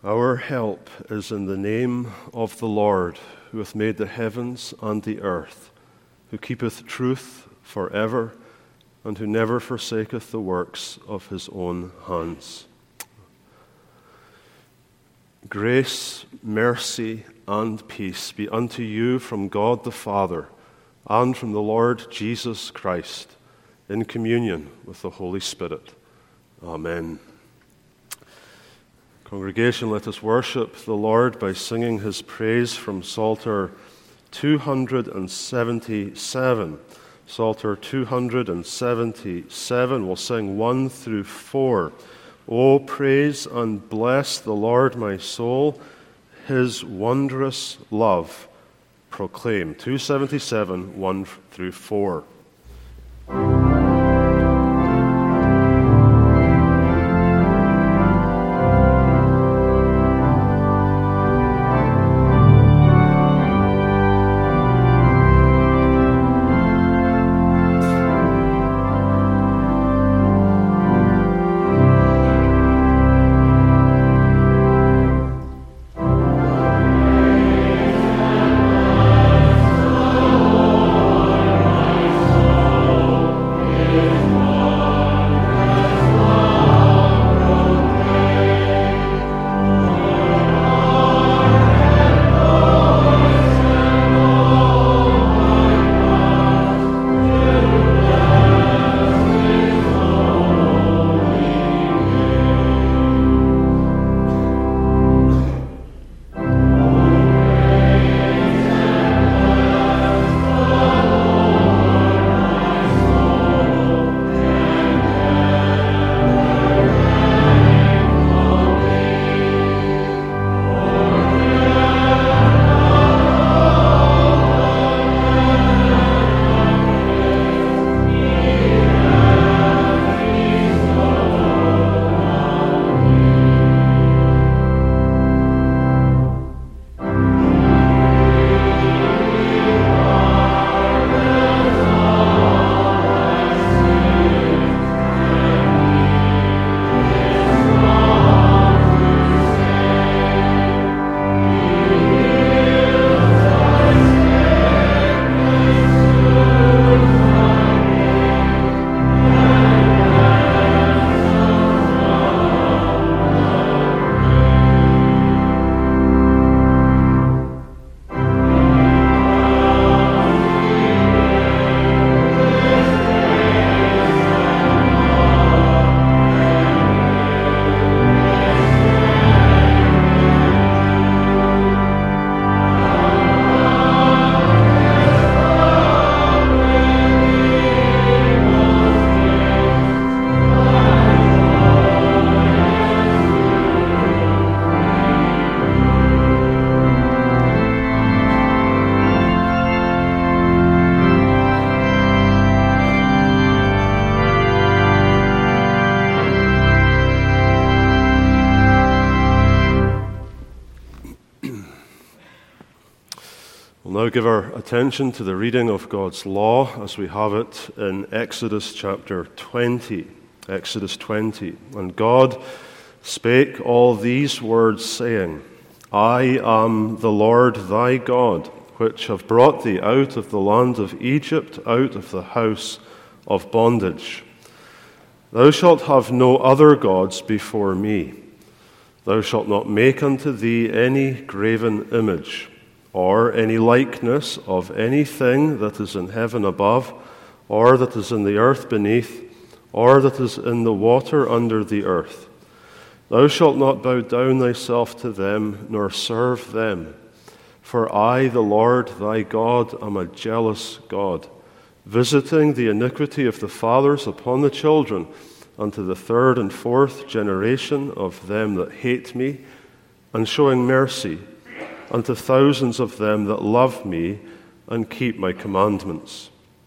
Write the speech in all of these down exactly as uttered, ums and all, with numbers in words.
Our help is in the name of the Lord, who hath made the heavens and the earth, who keepeth truth forever, and who never forsaketh the works of his own hands. Grace, mercy, and peace be unto you from God the Father and from the Lord Jesus Christ, in communion with the Holy Spirit. Amen. Congregation, let us worship the Lord by singing his praise from Psalter two seventy-seven. Psalter two seventy-seven, we'll sing one through four. O praise and bless the Lord, my soul, his wondrous love proclaim. two seventy-seven, one through four. We'll now give our attention to the reading of God's law as we have it in Exodus chapter twenty. Exodus twenty. And God spake all these words, saying, I am the Lord thy God, which have brought thee out of the land of Egypt, out of the house of bondage. Thou shalt have no other gods before me. Thou shalt not make unto thee any graven image, or any likeness of anything that is in heaven above, or that is in the earth beneath, or that is in the water under the earth. Thou shalt not bow down thyself to them, nor serve them. For I, the Lord thy God, am a jealous God, visiting the iniquity of the fathers upon the children, unto the third and fourth generation of them that hate me, and showing mercy unto thousands of them that love me and keep my commandments.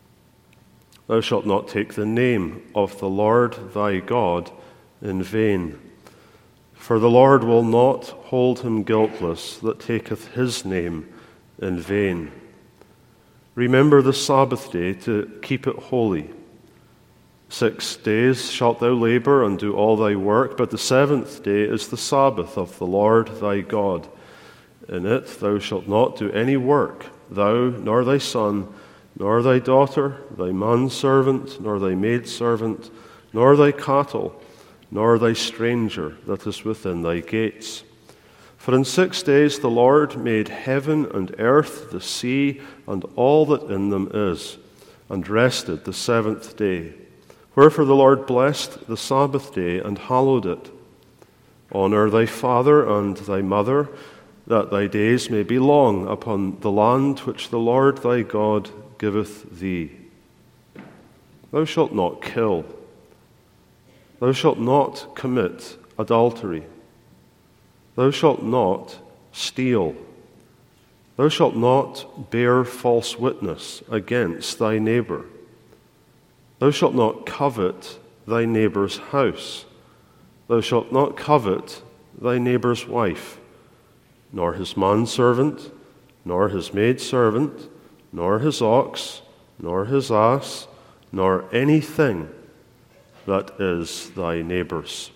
Thou shalt not take the name of the Lord thy God in vain, for the Lord will not hold him guiltless that taketh his name in vain. Remember the Sabbath day to keep it holy. Six days shalt thou labor and do all thy work, but the seventh day is the Sabbath of the Lord thy God. In it thou shalt not do any work, thou, nor thy son, nor thy daughter, thy manservant, nor thy maidservant, nor thy cattle, nor thy stranger that is within thy gates. For in six days the Lord made heaven and earth, the sea, and all that in them is, and rested the seventh day. Wherefore the Lord blessed the Sabbath day and hallowed it. Honor thy father and thy mother, that thy days may be long upon the land which the Lord thy God giveth thee. Thou shalt not kill. Thou shalt not commit adultery. Thou shalt not steal. Thou shalt not bear false witness against thy neighbor. Thou shalt not covet thy neighbor's house. Thou shalt not covet thy neighbor's wife, nor his manservant, nor his maidservant, nor his ox, nor his ass, nor anything that is thy neighbor's.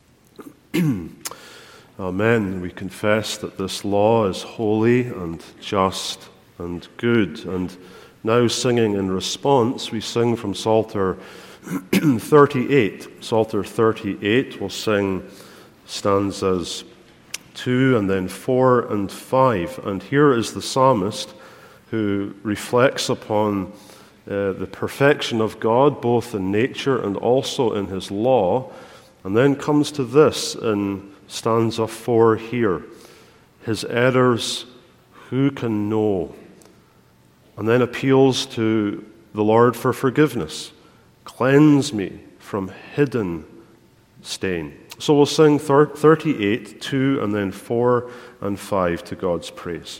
Amen. We confess that this law is holy and just and good. And now, singing in response, we sing from Psalter thirty-eight. Psalter thirty-eight, we'll sing stanzas two and then four and five. And here is the psalmist who reflects upon uh, the perfection of God, both in nature and also in his law, and then comes to this in stanza four here. His errors, who can know? And then appeals to the Lord for forgiveness. Cleanse me from hidden stain. So we'll sing thirty-eight, two, and then four and five to God's praise.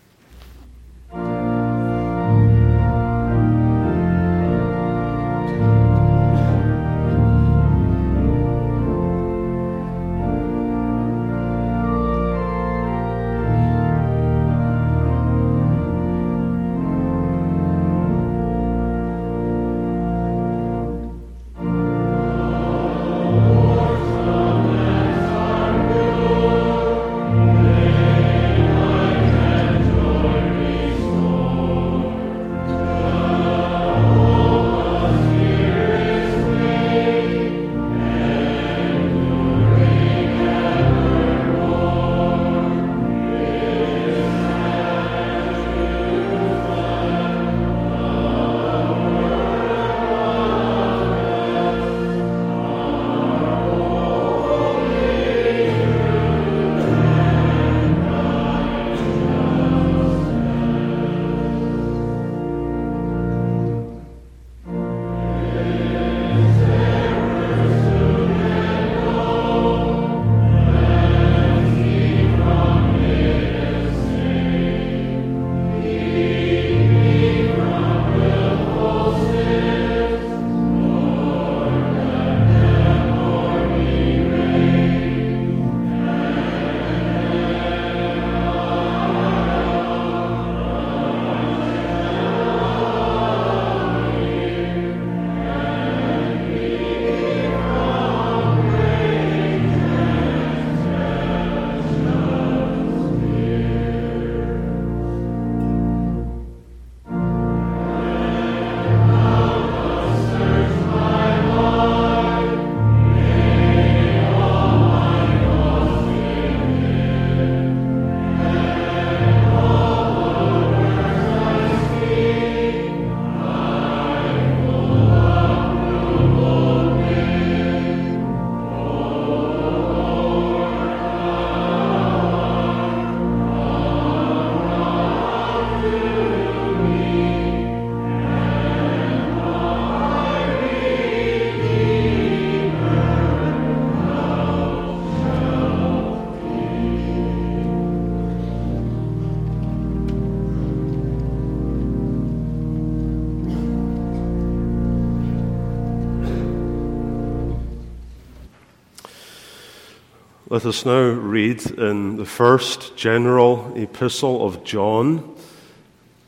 Let us now read in the first general epistle of John,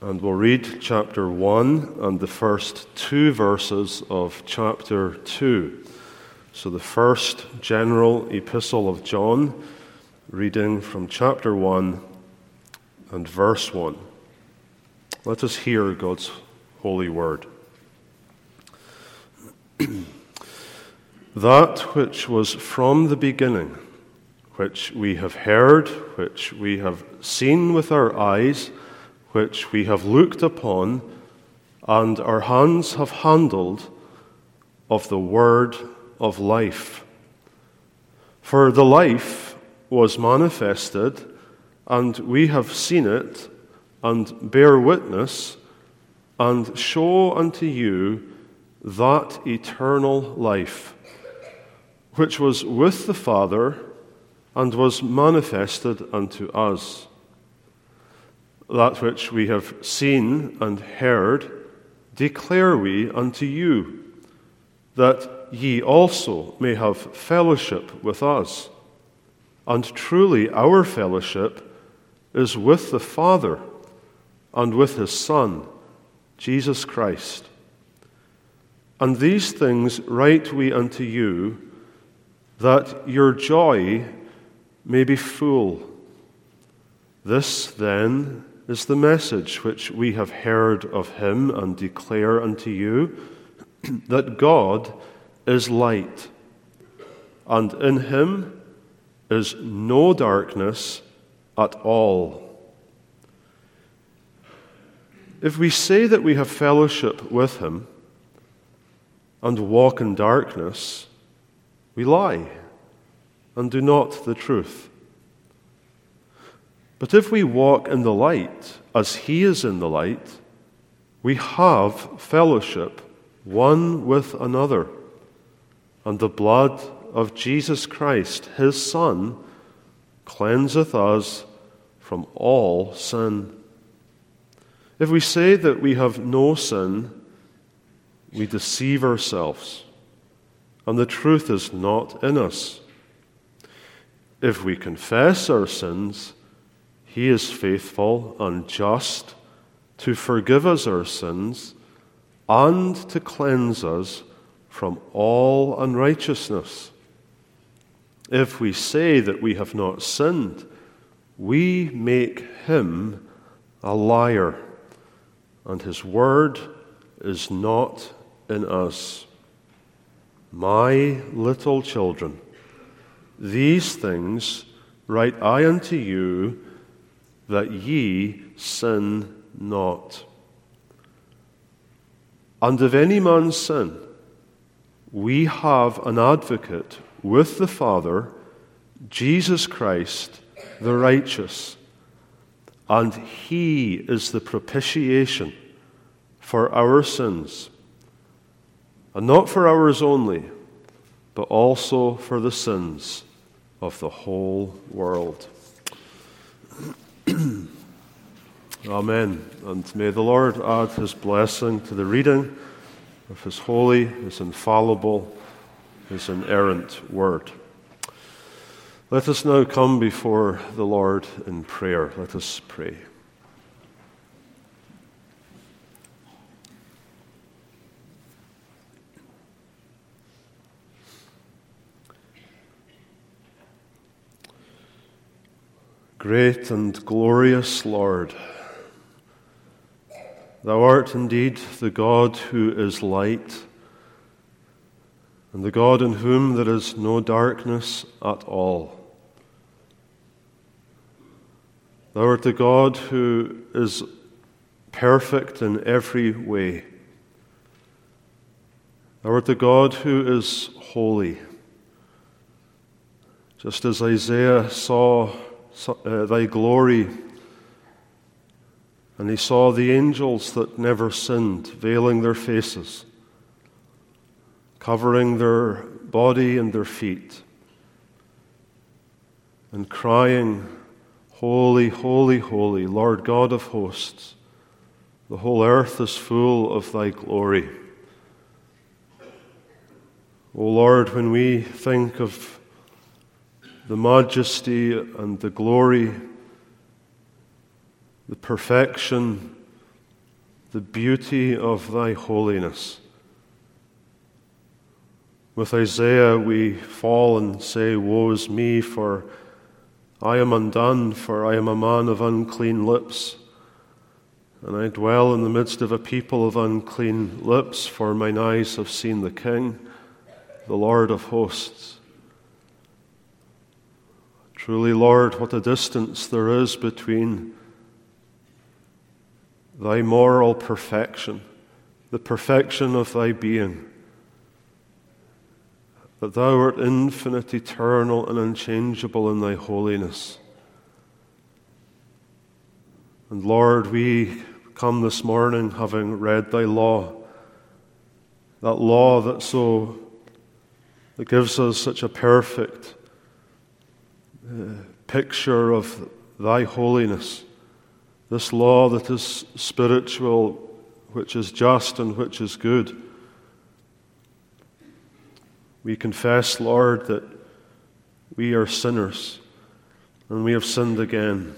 And we'll read chapter one and the first two verses of chapter two. So the first general epistle of John, reading from chapter one and verse one. Let us hear God's holy word. That which was from the beginning, which we have heard, which we have seen with our eyes, which we have looked upon, and our hands have handled, of the word of life. For the life was manifested, and we have seen it, and bear witness, and show unto you that eternal life, which was with the Father, and was manifested unto us. That which we have seen and heard declare we unto you, that ye also may have fellowship with us. And truly our fellowship is with the Father and with his Son, Jesus Christ. And these things write we unto you, that your joy may be full. This, then, is the message which we have heard of him and declare unto you, that God is light, and in him is no darkness at all. If we say that we have fellowship with him and walk in darkness, we lie and do not the truth. But if we walk in the light, as he is in the light, we have fellowship one with another, and the blood of Jesus Christ, his Son, cleanseth us from all sin. If we say that we have no sin, we deceive ourselves, and the truth is not in us. If we confess our sins, he is faithful and just to forgive us our sins and to cleanse us from all unrighteousness. If we say that we have not sinned, we make him a liar, and his word is not in us. My little children, these things write I unto you, that ye sin not. And if any man sin, we have an advocate with the Father, Jesus Christ the righteous, and he is the propitiation for our sins, and not for ours only, but also for the sins of the whole world. Amen. And may the Lord add his blessing to the reading of his holy, his infallible, his inerrant word. Let us now come before the Lord in prayer. Let us pray. Great and glorious Lord, thou art indeed the God who is light, and the God in whom there is no darkness at all. Thou art the God who is perfect in every way. Thou art the God who is holy. Just as Isaiah saw uh, thy glory, and he saw the angels that never sinned, veiling their faces, covering their body and their feet, and crying, Holy, holy, holy, Lord God of hosts, the whole earth is full of thy glory. O Lord, when we think of the majesty and the glory, the perfection the beauty of thy holiness. With Isaiah we fall and say, Woe is me, for I am undone, for I am a man of unclean lips, and I dwell in the midst of a people of unclean lips, for mine eyes have seen the King, the Lord of hosts. Truly, Lord, what a distance there is between thy moral perfection, the perfection of thy being, that thou art infinite, eternal, and unchangeable in thy holiness. And Lord, we come this morning having read thy law, that law that so that gives us such a perfect uh, picture of thy holiness, this law that is spiritual, which is just and which is good. We confess, Lord, that we are sinners and we have sinned again.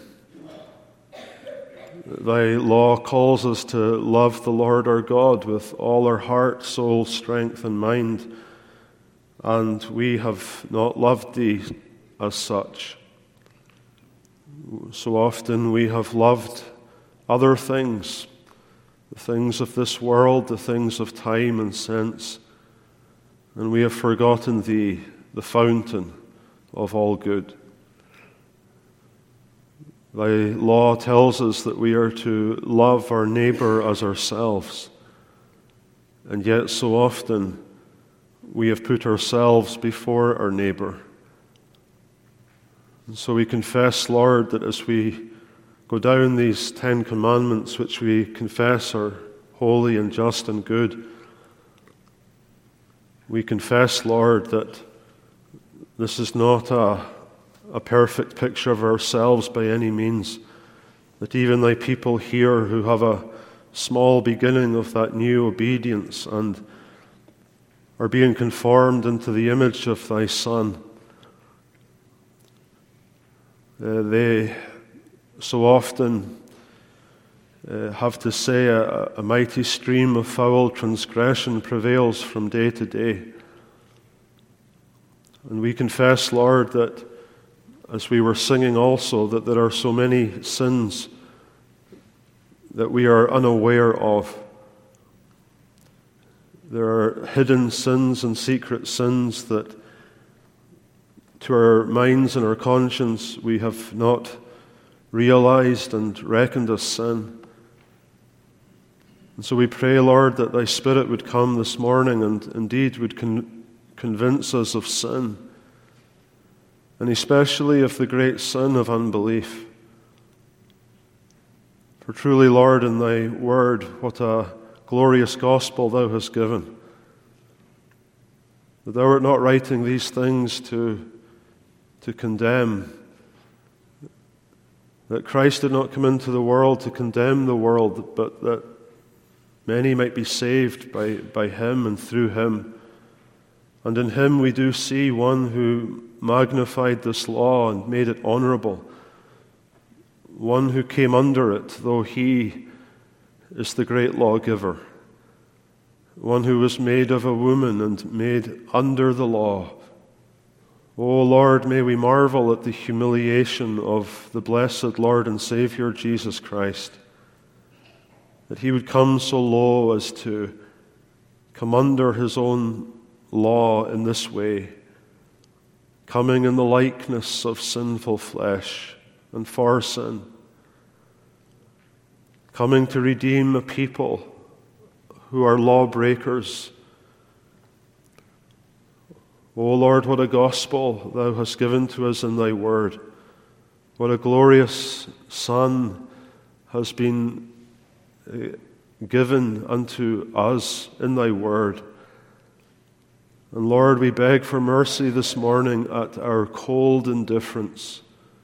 Thy law calls us to love the Lord our God with all our heart, soul, strength, and mind, and we have not loved thee as such. So often we have loved other things, the things of this world, the things of time and sense, and we have forgotten thee, the fountain of all good. Thy law tells us that we are to love our neighbor as ourselves, and yet so often we have put ourselves before our neighbor. And so we confess, Lord, that as we go down these Ten Commandments, which we confess are holy and just and good, we confess, Lord, that this is not a, a perfect picture of ourselves by any means, that even thy people here who have a small beginning of that new obedience and are being conformed into the image of thy Son, uh, they so often uh, have to say a, a mighty stream of foul transgression prevails from day to day. And we confess, Lord, that as we were singing also, that there are so many sins that we are unaware of. There are hidden sins and secret sins that to our minds and our conscience we have not realized and reckoned as sin. And so we pray, Lord, that thy Spirit would come this morning and indeed would con- convince us of sin, and especially of the great sin of unbelief. For truly, Lord, in thy word, what a glorious gospel thou hast given. That thou art not writing these things to, to condemn. That Christ did not come into the world to condemn the world, but that many might be saved by, by him and through him. And in him we do see one who magnified this law and made it honorable. One who came under it, though he is the great lawgiver. One who was made of a woman and made under the law. O Lord, may we marvel at the humiliation of the blessed Lord and Savior Jesus Christ, that he would come so low as to come under his own law in this way, coming in the likeness of sinful flesh and for sin, coming to redeem a people who are lawbreakers. O Lord, what a gospel thou hast given to us in thy word. What a glorious Son has been given unto us in thy word. And Lord, we beg for mercy this morning at our cold indifference.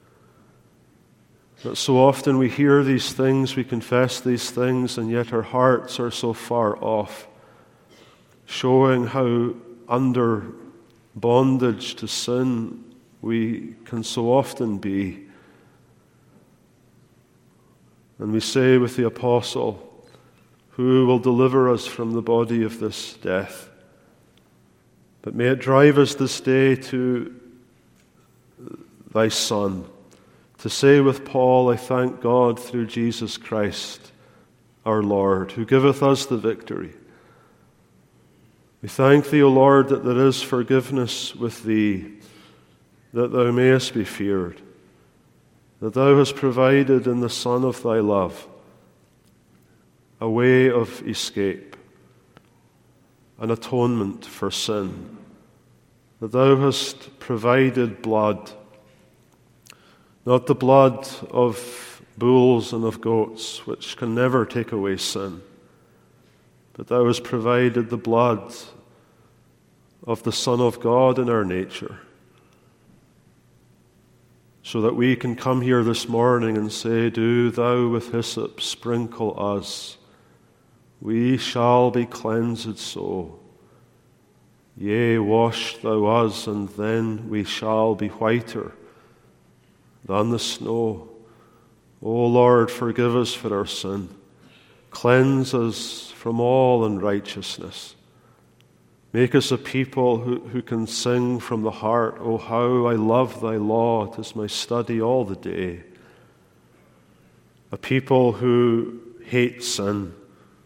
That so often we hear these things, we confess these things, and yet our hearts are so far off, showing how under bondage to sin we can so often be. And we say with the apostle, Who will deliver us from the body of this death? But may it drive us this day to thy Son, to say with Paul, I thank God through Jesus Christ, our Lord, who giveth us the victory. We thank thee, O Lord, that there is forgiveness with thee, that thou mayest be feared, that thou hast provided in the Son of thy love a way of escape, an atonement for sin, that thou hast provided blood, not the blood of bulls and of goats, which can never take away sin, but thou hast provided the blood of the Son of God in our nature, so that we can come here this morning and say, do thou with hyssop sprinkle us, we shall be cleansed so. Yea, wash thou us, and then we shall be whiter than the snow. O Lord, forgive us for our sin. Cleanse us from all unrighteousness. Make us a people who, who can sing from the heart, O how I love thy law, 'tis my study all the day. A people who hate sin,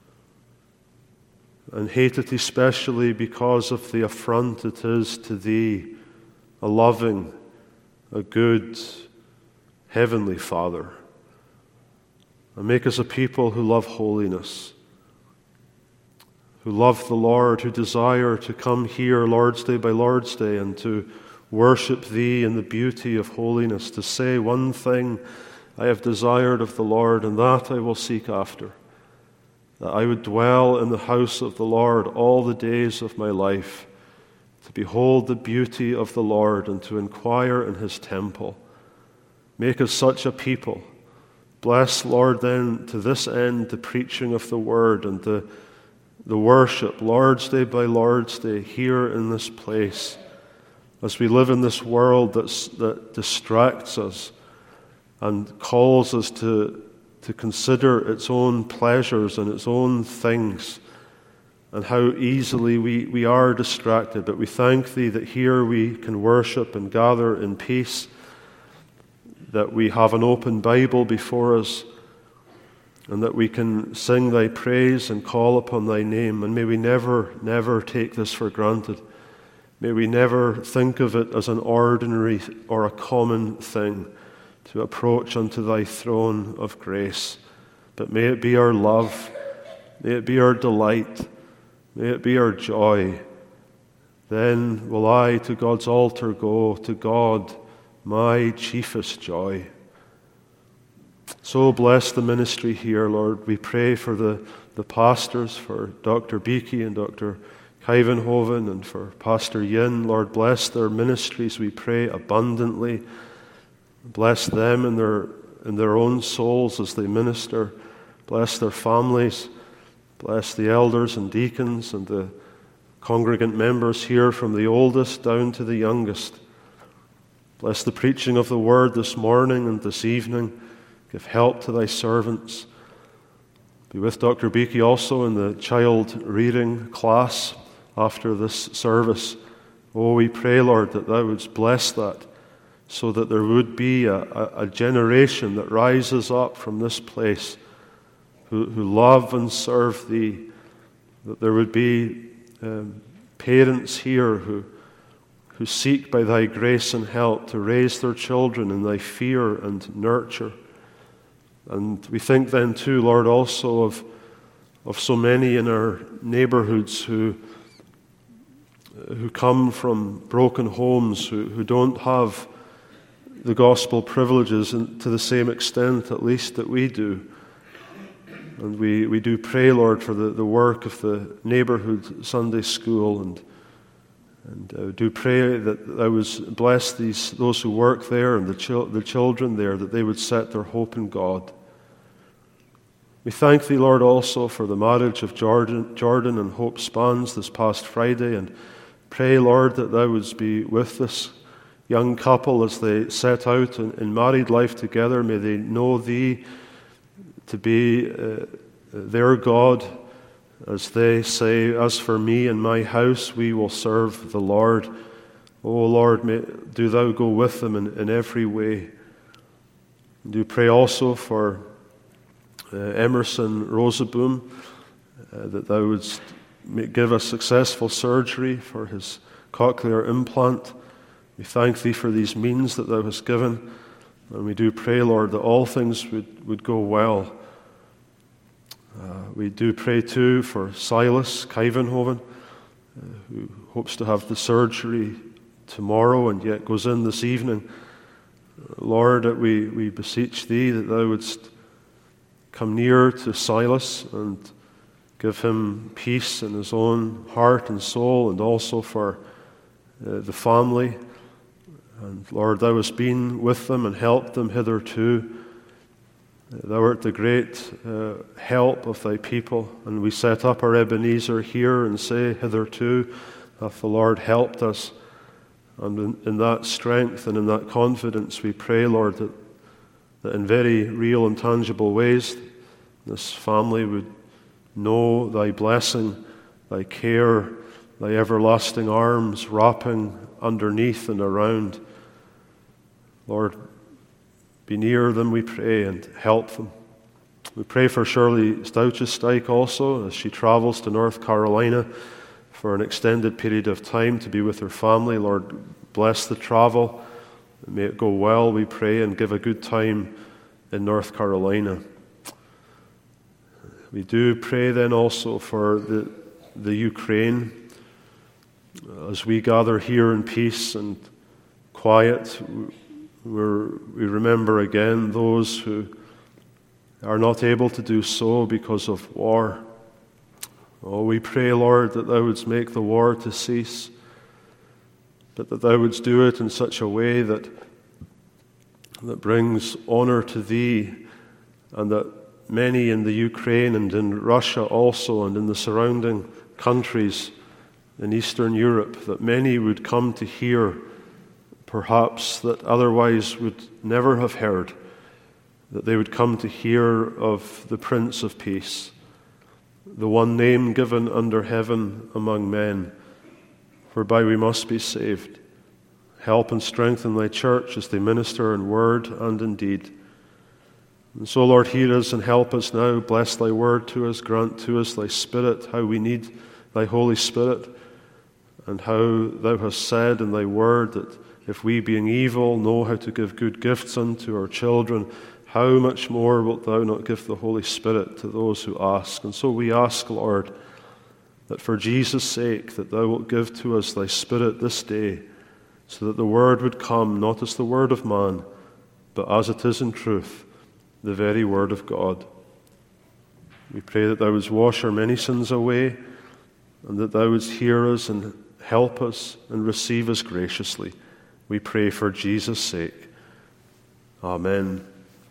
and hate it especially because of the affront it is to thee, a loving, a good, heavenly Father. And make us a people who love holiness, who love the Lord, who desire to come here Lord's Day by Lord's Day and to worship thee in the beauty of holiness, to say one thing I have desired of the Lord, and that I will seek after, that I would dwell in the house of the Lord all the days of my life, to behold the beauty of the Lord and to inquire in his temple. Make us such a people. Bless, Lord, then, to this end, the preaching of the word and the, the worship, Lord's Day by Lord's Day, here in this place, as we live in this world that's, that distracts us and calls us to to consider its own pleasures and its own things, and how easily we, we are distracted. But we thank thee that here we can worship and gather in peace, that we have an open Bible before us, and that we can sing thy praise and call upon thy name. And may we never, never take this for granted. May we never think of it as an ordinary or a common thing to approach unto thy throne of grace. But may it be our love, may it be our delight, may it be our joy. Then will I to God's altar go, to God, my chiefest joy. So bless the ministry here, Lord. We pray for the, the pastors, for Doctor Beakey and Doctor Kyvenhoven, and for Pastor Yin. Lord, bless their ministries, we pray, abundantly. Bless them in their, in their own souls as they minister. Bless their families. Bless the elders and deacons and the congregant members here, from the oldest down to the youngest. Bless the preaching of the word this morning and this evening. Give help to thy servants. Be with Doctor Beakey also in the child reading class after this service. Oh, we pray, Lord, that thou wouldst bless that, so that there would be a, a, a generation that rises up from this place who, who love and serve thee, that there would be um, parents here who, who seek by thy grace and help to raise their children in thy fear and nurture. And we think then too, Lord, also of, of so many in our neighborhoods who, who come from broken homes, who, who don't have the gospel privileges to the same extent, at least, that we do. And we, we do pray, Lord, for the, the work of the neighborhood Sunday school, and and uh, do pray that thou would bless these those who work there and the, chil- the children there, that they would set their hope in God. We thank thee, Lord, also for the marriage of Jordan, Jordan and Hope Spans this past Friday, and pray, Lord, that thou wouldst be with this young couple as they set out in, in married life together. May they know thee to be uh, their God, as they say, "As for me and my house, we will serve the Lord." O Lord, may, do thou go with them in, in every way. Do pray also for uh, Emerson Roseboom, uh, that thou wouldst give a successful surgery for his cochlear implant. We thank thee for these means that thou hast given, and we do pray, Lord, that all things would, would go well. Uh, we do pray too for Silas Kuyvenhoven, uh, who hopes to have the surgery tomorrow and yet goes in this evening. Lord, that we, we beseech thee that thou wouldst come near to Silas and give him peace in his own heart and soul, and also for uh, the family. And Lord, thou hast been with them and helped them hitherto. Thou art the great uh, help of thy people, and we set up our Ebenezer here and say, hitherto hath the Lord helped us. And in, in that strength and in that confidence we pray, Lord, that, that in very real and tangible ways this family would know thy blessing, thy care, thy everlasting arms wrapping underneath and around. Lord, be near them, we pray, and help them. We pray for Shirley Stouchesteik also as she travels to North Carolina for an extended period of time to be with her family. Lord, bless the travel. May it go well, we pray, and give a good time in North Carolina. We do pray then also for the, the Ukraine. As we gather here in peace and quiet, we're, we remember again those who are not able to do so because of war. Oh, we pray, Lord, that thou wouldst make the war to cease, but that thou wouldst do it in such a way that, that brings honor to thee, and that many in the Ukraine and in Russia also and in the surrounding countries in Eastern Europe, that many would come to hear, perhaps that otherwise would never have heard, that they would come to hear of the Prince of Peace, the one name given under heaven among men, whereby we must be saved. Help and strengthen thy church as they minister in word and in deed. And so, Lord, hear us and help us now. Bless thy word to us. Grant to us thy Spirit, how we need thy Holy Spirit, and how thou hast said in thy word that if we, being evil, know how to give good gifts unto our children, how much more wilt thou not give the Holy Spirit to those who ask? And so we ask, Lord, that for Jesus' sake, that thou wilt give to us thy Spirit this day, so that the word would come not as the word of man, but as it is in truth, the very word of God. We pray that thou wouldst wash our many sins away, and that thou wouldst hear us and help us and receive us graciously. We pray for Jesus' sake. Amen.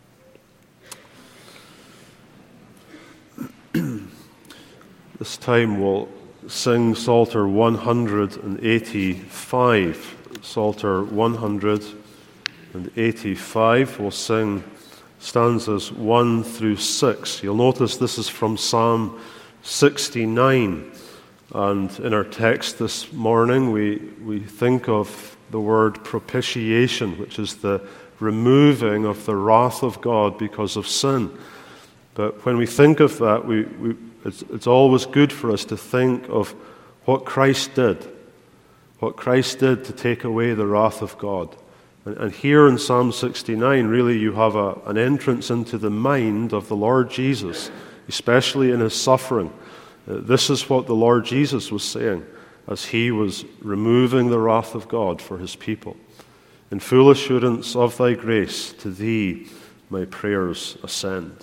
This time we'll sing Psalter one hundred eighty-five. Psalter one hundred eighty-five. We'll sing stanzas one through six. You'll notice this is from Psalm sixty-nine. And in our text this morning, we, we think of the word propitiation, which is the removing of the wrath of God because of sin. But when we think of that, we, we It's, it's always good for us to think of what Christ did, what Christ did to take away the wrath of God. And, and here in Psalm sixty-nine, really you have a, an entrance into the mind of the Lord Jesus, especially in his suffering. Uh, this is what the Lord Jesus was saying as he was removing the wrath of God for his people. In full assurance of thy grace, to thee my prayers ascend.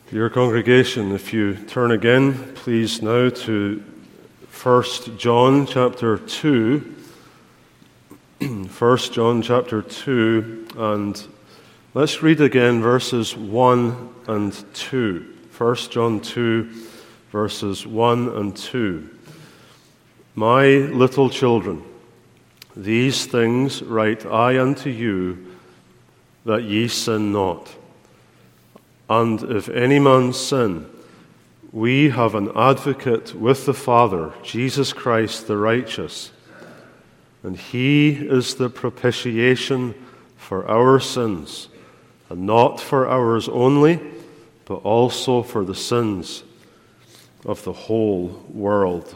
Dear congregation, if you turn again, please now to First John chapter two. First John chapter two, and let's read again verses one and two. First John two, verses one and two. My little children, these things write I unto you, that ye sin not. And if any man sin, we have an advocate with the Father, Jesus Christ the righteous. And he is the propitiation for our sins, and not for ours only, but also for the sins of the whole world.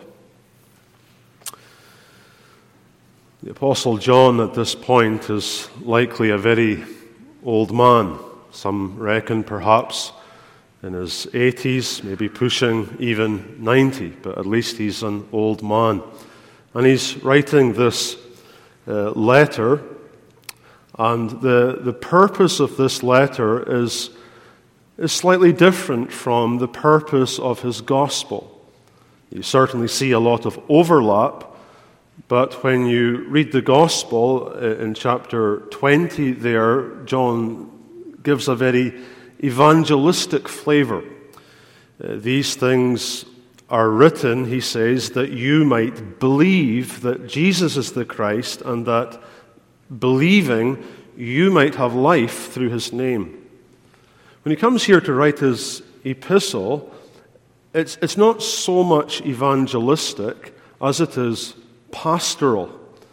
The Apostle John at this point is likely a very old man. Some reckon perhaps in his eighties, maybe pushing even ninety, but at least he's an old man. And he's writing this uh, letter, and the, the purpose of this letter is, is slightly different from the purpose of his gospel. You certainly see a lot of overlap, but when you read the gospel in chapter twenty there, John gives a very evangelistic flavor. Uh, these things are written, he says, that you might believe that Jesus is the Christ, and that believing you might have life through his name. When he comes here to write his epistle, it's, it's not so much evangelistic as it is pastoral.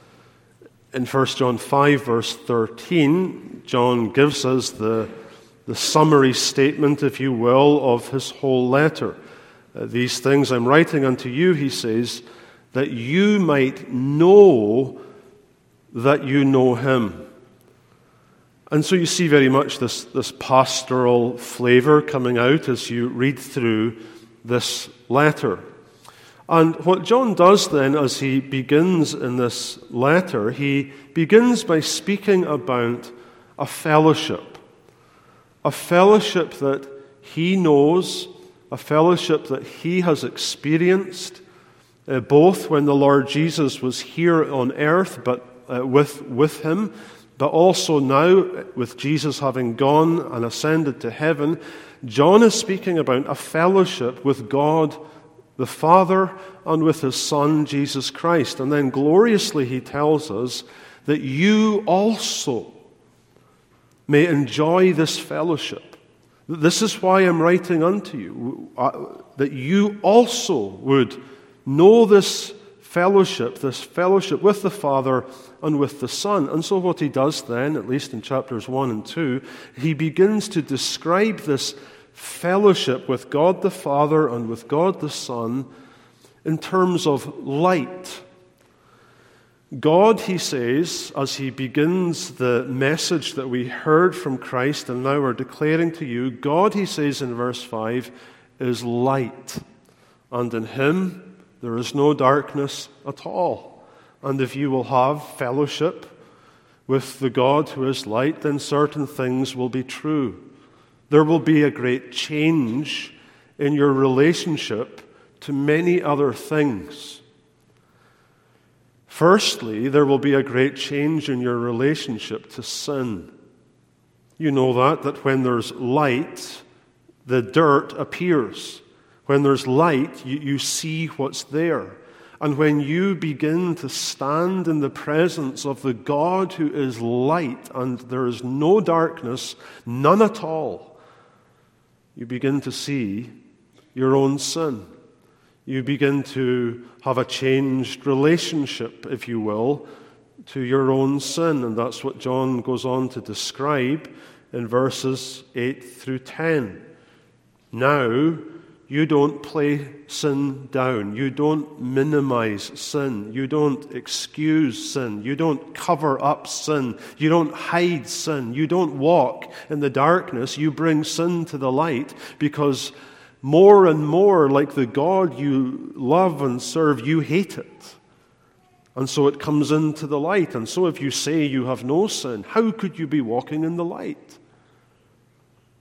In First John five, verse thirteen, John gives us the, the summary statement, if you will, of his whole letter. Uh, These things I'm writing unto you, he says, that you might know that you know him. And so you see very much this, this pastoral flavor coming out as you read through this letter. And what John does then, as he begins in this letter, he begins by speaking about a fellowship. A fellowship that he knows, a fellowship that he has experienced, uh, both when the Lord Jesus was here on earth, but uh, with, with him, but also now with Jesus having gone and ascended to heaven. John is speaking about a fellowship with God the Father and with his Son, Jesus Christ. And then gloriously he tells us that you also may enjoy this fellowship. This is why I'm writing unto you, that you also would know this fellowship, this fellowship with the Father and with the Son. And so what he does then, at least in chapters one and two, he begins to describe this fellowship with God the Father and with God the Son in terms of light. God, he says, as he begins the message that we heard from Christ and now we're declaring to you, God, he says in verse five, is light, and in him there is no darkness at all. And if you will have fellowship with the God who is light, then certain things will be true. There will be a great change in your relationship to many other things. Firstly, there will be a great change in your relationship to sin. You know that, that when there's light, the dirt appears. When there's light, you, you see what's there. And when you begin to stand in the presence of the God who is light and there is no darkness, none at all, you begin to see your own sin. You begin to have a changed relationship, if you will, to your own sin. And that's what John goes on to describe in verses eight through ten. Now, you don't play sin down. You don't minimize sin. You don't excuse sin. You don't cover up sin. You don't hide sin. You don't walk in the darkness. You bring sin to the light, because more and more, like the God you love and serve, you hate it. And so it comes into the light. And so if you say you have no sin, how could you be walking in the light?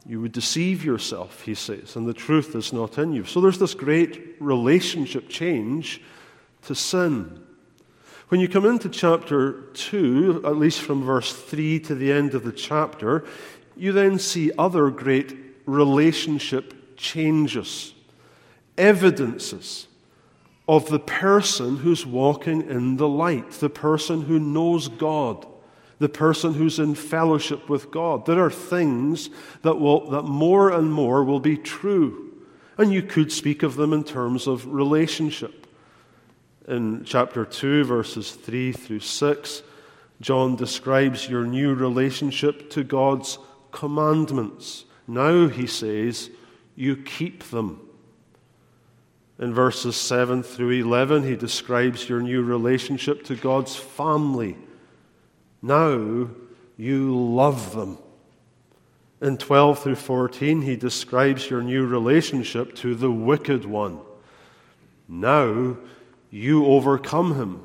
You would deceive yourself, he says, and the truth is not in you. So there's this great relationship change to sin. When you come into chapter two, at least from verse three to the end of the chapter, you then see other great relationship changes, evidences of the person who's walking in the light, the person who knows God, the person who's in fellowship with God. There are things that will that more and more will be true, and you could speak of them in terms of relationship. In chapter two, verses three through six, John describes your new relationship to God's commandments. Now, he says, you keep them. In verses seven through eleven, he describes your new relationship to God's family. Now, you love them. In twelve through fourteen, he describes your new relationship to the wicked one. Now, you overcome him.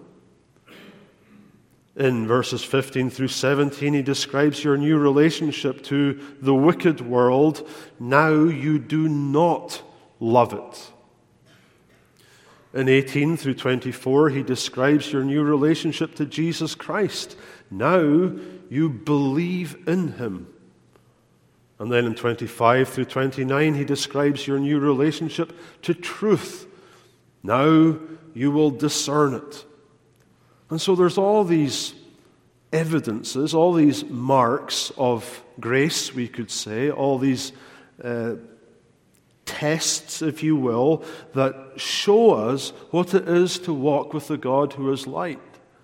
In verses fifteen through seventeen, he describes your new relationship to the wicked world. Now you do not love it. In eighteen through twenty-four, he describes your new relationship to Jesus Christ. Now you believe in him. And then in twenty-five through twenty-nine, he describes your new relationship to truth. Now you will discern it. And so there's all these evidences, all these marks of grace, we could say, all these uh, tests, if you will, that show us what it is to walk with the God who is light.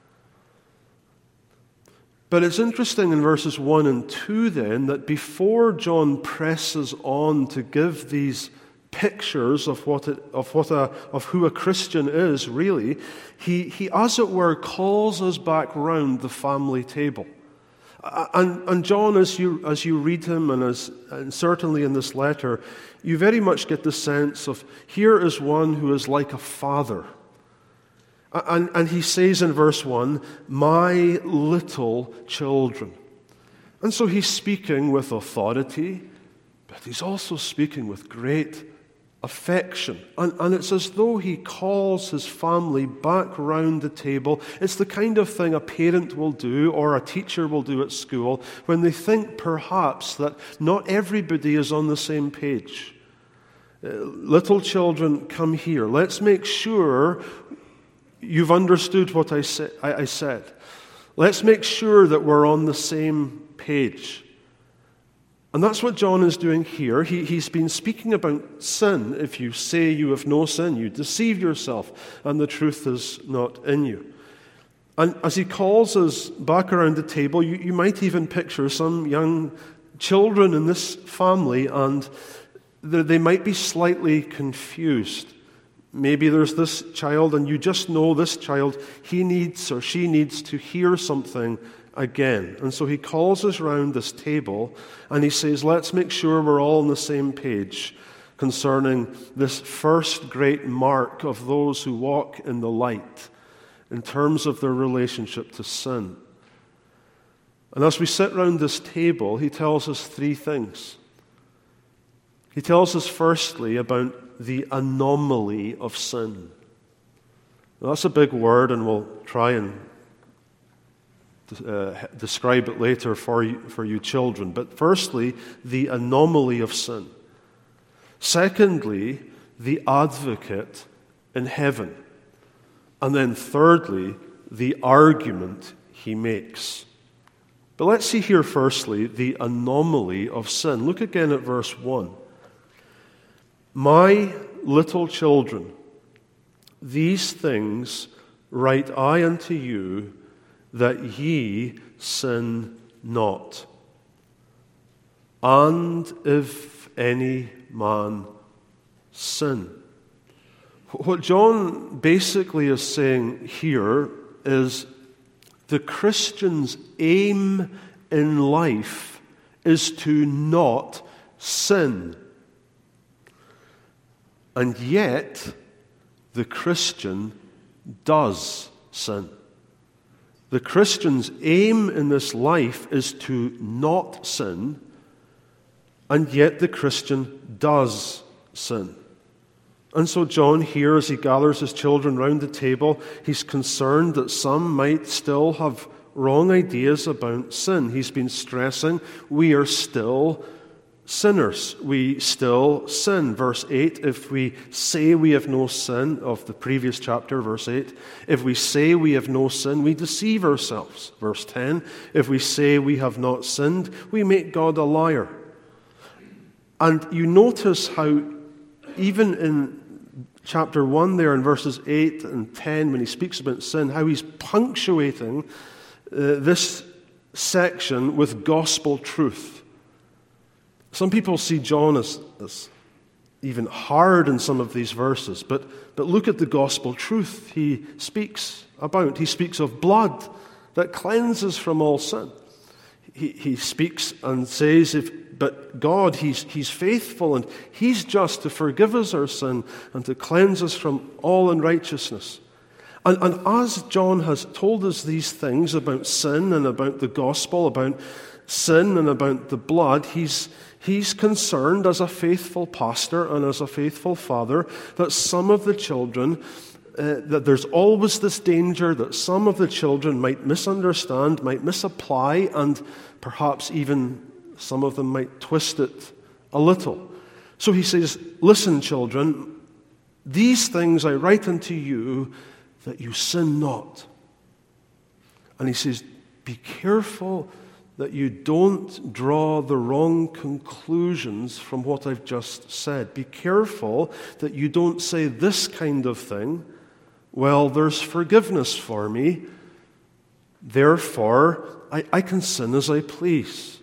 But it's interesting in verses one and two then that before John presses on to give these pictures of what it, of what a of who a Christian is, really, he he as it were calls us back round the family table. And, and John, as you as you read him, and as and certainly in this letter, you very much get the sense of here is one who is like a father. And, and he says in verse one, "My little children." And so he's speaking with authority, but he's also speaking with great affection. And, and it's as though he calls his family back round the table. It's the kind of thing a parent will do or a teacher will do at school when they think perhaps that not everybody is on the same page. Uh, little children, come here. Let's make sure you've understood what I, sa- I, I said. Let's make sure that we're on the same page. And that's what John is doing here. He, he's been speaking about sin. If you say you have no sin, you deceive yourself, and the truth is not in you. And as he calls us back around the table, you, you might even picture some young children in this family, and they might be slightly confused. Maybe there's this child, and you just know this child, he needs or she needs to hear something again. And so he calls us round this table and he says, let's make sure we're all on the same page concerning this first great mark of those who walk in the light in terms of their relationship to sin. And as we sit round this table, he tells us three things. He tells us firstly about the anomaly of sin. Now, that's a big word, and we'll try and Uh, describe it later for you, for you children. But firstly, the anomaly of sin. Secondly, the advocate in heaven. And then thirdly, the argument he makes. But let's see here firstly, the anomaly of sin. Look again at verse one. My little children, these things write I unto you, that ye sin not. And if any man sin. What John basically is saying here is the Christian's aim in life is to not sin. And yet, the Christian does sin. The Christian's aim in this life is to not sin, And yet the Christian does sin. And so John here, as he gathers his children round the table, he's concerned that some might still have wrong ideas about sin. He's been stressing we are still sinners. We still sin. Verse eight, if we say we have no sin, of the previous chapter, verse eight, if we say we have no sin, we deceive ourselves. Verse ten, if we say we have not sinned, we make God a liar. And you notice how even in chapter one there in verses eight and ten, when he speaks about sin, how he's punctuating uh, this section with gospel truth. Some people see John as, as even hard in some of these verses, but, but look at the gospel truth he speaks about. He speaks of blood that cleanses from all sin. He, he speaks and says, if, but God, he's, he's faithful and He's just to forgive us our sin and to cleanse us from all unrighteousness. And, and as John has told us these things about sin and about the gospel, about sin and about the blood, he's, he's concerned as a faithful pastor and as a faithful father that some of the children Uh, that there's always this danger that some of the children might misunderstand, might misapply, and perhaps even some of them might twist it a little. So he says, listen, children, these things I write unto you that you sin not. And he says, be careful that you don't draw the wrong conclusions from what I've just said. Be careful that you don't say this kind of thing. Well, there's forgiveness for me, therefore I, I can sin as I please.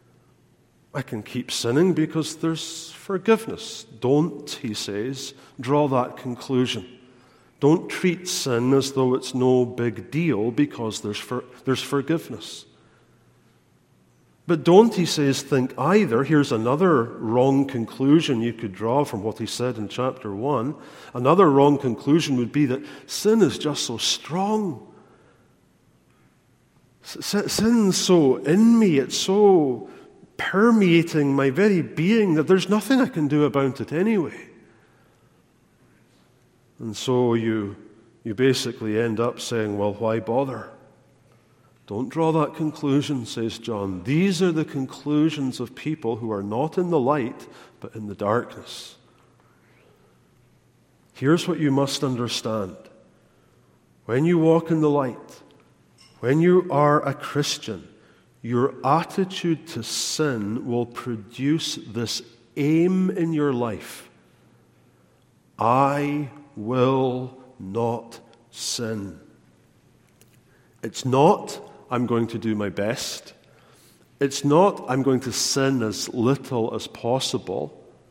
I can keep sinning because there's forgiveness. Don't, he says, draw that conclusion. Don't treat sin as though it's no big deal because there's for, there's forgiveness. But don't, he says, think either, here's another wrong conclusion you could draw from what he said in chapter one. Another wrong conclusion would be that sin is just so strong. Sin's so in me, it's so permeating my very being that there's nothing I can do about it anyway. And so you, you basically end up saying, well, why bother? Don't draw that conclusion, says John. These are the conclusions of people who are not in the light, but in the darkness. Here's what you must understand. When you walk in the light, when you are a Christian, your attitude to sin will produce this aim in your life. I will not sin. It's not, I'm going to do my best. It's not, I'm going to sin as little as possible.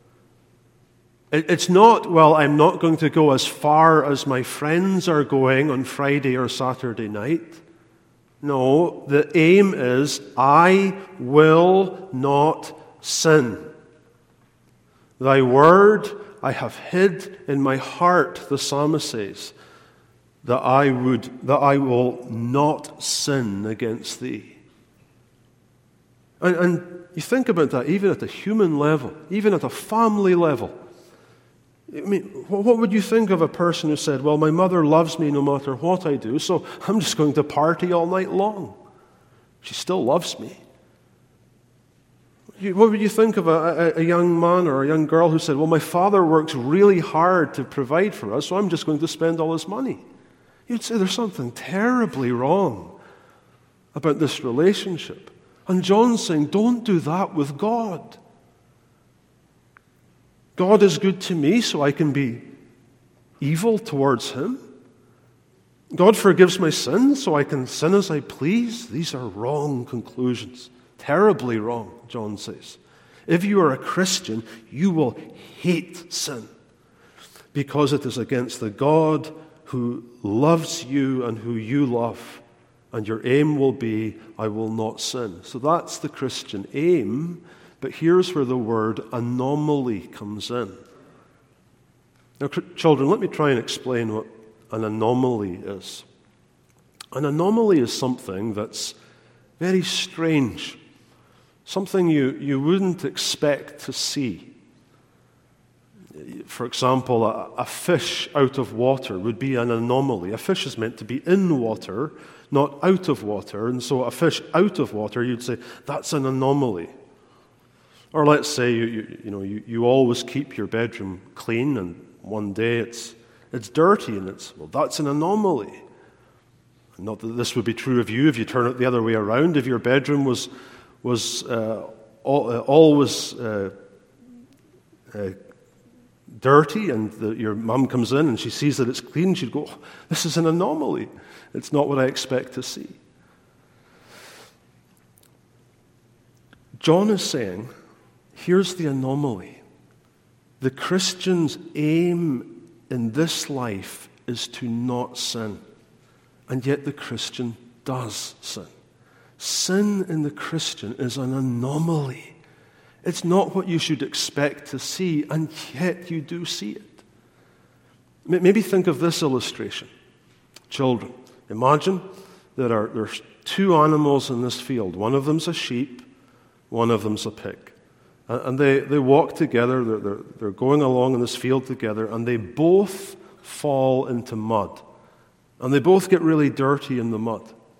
It's not, well, I'm not going to go as far as my friends are going on Friday or Saturday night. No, the aim is, I will not sin. Thy word I have hid in my heart, the psalmist says, that I would, that I will not sin against thee. And, and you think about that, even at a human level, even at a family level. I mean, what would you think of a person who said, well, my mother loves me no matter what I do, so I'm just going to party all night long. She still loves me. What would you think of a, a, a young man or a young girl who said, well, my father works really hard to provide for us, so I'm just going to spend all his money? You'd say there's something terribly wrong about this relationship. And John's saying, don't do that with God. God is good to me, so I can be evil towards him. God forgives my sins, so I can sin as I please. These are wrong conclusions. Terribly wrong, John says. If you are a Christian, you will hate sin because it is against the God who loves you and who you love. And your aim will be, I will not sin. So that's the Christian aim. But here's where the word anomaly comes in. Now, children, let me try and explain what an anomaly is. An anomaly is something that's very strange. something you, you wouldn't expect to see. For example, a, a fish out of water would be an anomaly. A fish is meant to be in water, not out of water. And so a fish out of water, you'd say, that's an anomaly. Or let's say you, you, you know you, you always keep your bedroom clean, and one day it's it's dirty, and it's well that's an anomaly. Not that this would be true of you if you turn it the other way around. If your bedroom was was uh, all, uh, always uh, uh, dirty, and the, your mum comes in and she sees that it's clean, she'd go, oh, "This is an anomaly. It's not what I expect to see." John is saying, here's the anomaly. The Christian's aim in this life is to not sin. And yet the Christian does sin. Sin in the Christian is an anomaly. It's not what you should expect to see, and yet you do see it. Maybe think of this illustration. Children, imagine there are there's two animals in this field. One of them's a sheep, one of them's a pig. And they, they walk together, they're, they're, they're going along in this field together, and they both fall into mud. And they both get really dirty in the mud.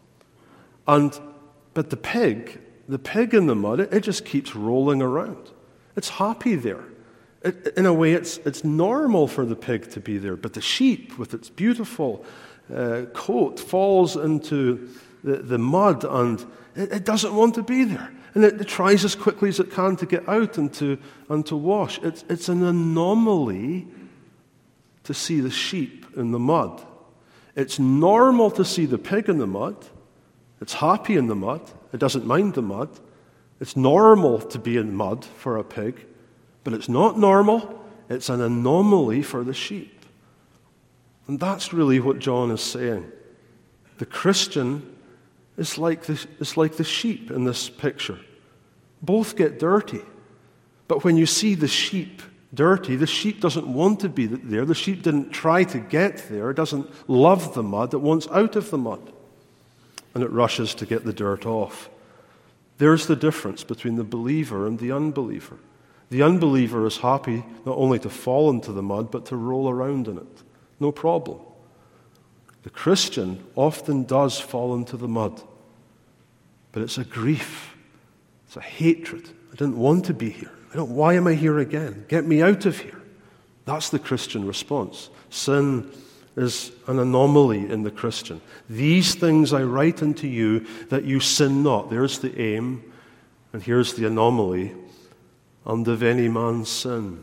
And but the pig, the pig in the mud, it, it just keeps rolling around. It's happy there. It, in a way, it's it's normal for the pig to be there. But the sheep, with its beautiful uh, coat, falls into the, the mud, and it, it doesn't want to be there. And it, it tries as quickly as it can to get out and to and to wash. It's it's an anomaly to see the sheep in the mud. It's normal to see the pig in the mud. It's happy in the mud. It doesn't mind the mud. It's normal to be in mud for a pig, but it's not normal. It's an anomaly for the sheep. And that's really what John is saying. The Christian is like the, is like the sheep in this picture. Both get dirty, but when you see the sheep dirty, the sheep doesn't want to be there. The sheep didn't try to get there. It doesn't love the mud. It wants out of the mud. And it rushes to get the dirt off. There's the difference between the believer and the unbeliever. The unbeliever is happy not only to fall into the mud, but to roll around in it. No problem. The Christian often does fall into the mud. But it's a grief. It's a hatred. I didn't want to be here. I don't, why am I here again? Get me out of here. That's the Christian response. Sin is an anomaly in the Christian. These things I write unto you that you sin not. There's the aim, and here's the anomaly. And if any man sin.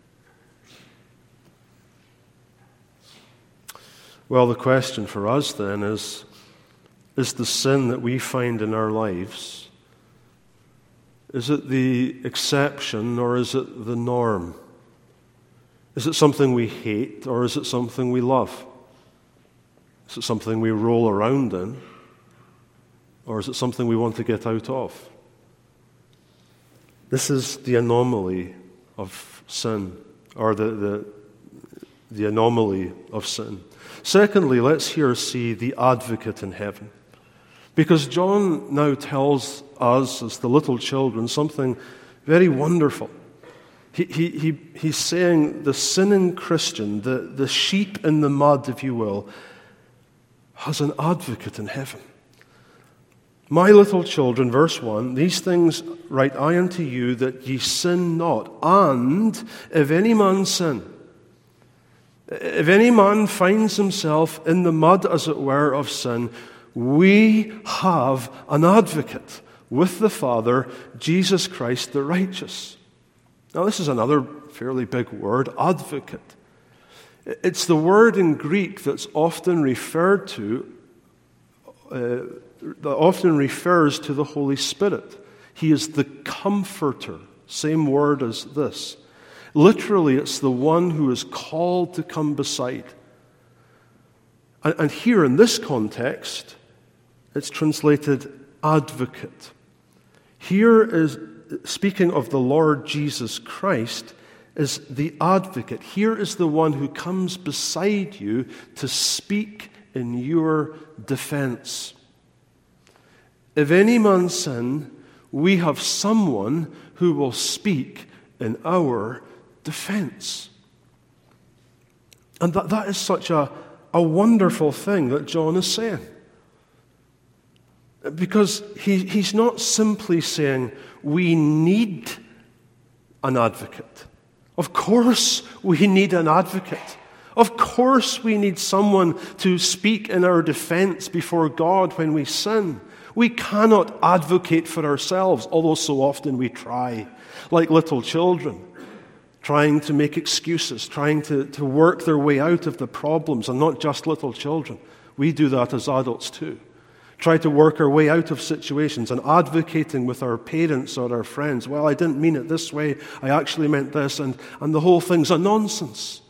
Well, the question for us then is, is the sin that we find in our lives, is it the exception or is it the norm? Is it something we hate or is it something we love? Is it something we roll around in or is it something we want to get out of? This is the anomaly of sin, or the, the, the anomaly of sin. Secondly, let's here see the advocate in heaven. Because John now tells us, as the little children, something very wonderful. He, he, he, he's saying the sinning Christian, the, the sheep in the mud, if you will, has an advocate in heaven. My little children, verse one, these things write I unto you, that ye sin not. And if any man sin, if any man finds himself in the mud, as it were, of sin, we have an advocate with the Father, Jesus Christ the righteous. Now, this is another fairly big word, advocate. It's the word in Greek that's often referred to, uh, that often refers to the Holy Spirit. He is the comforter, same word as this. Literally, it's the one who is called to come beside. And, and here in this context, it's translated advocate. Here is, speaking of the Lord Jesus Christ, is the advocate. Here is the one who comes beside you to speak in your defense. If any man sin, we have someone who will speak in our defense. And that, that is such a, a wonderful thing that John is saying. Because he, he's not simply saying we need an advocate. Of course we need an advocate. Of course we need someone to speak in our defense before God when we sin. We cannot advocate for ourselves, although so often we try, like little children, trying to make excuses, trying to, to work their way out of the problems, and not just little children. We do that as adults too. Try to work our way out of situations and advocating with our parents or our friends. Well, I didn't mean it this way. I actually meant this, and, and the whole thing's a nonsense.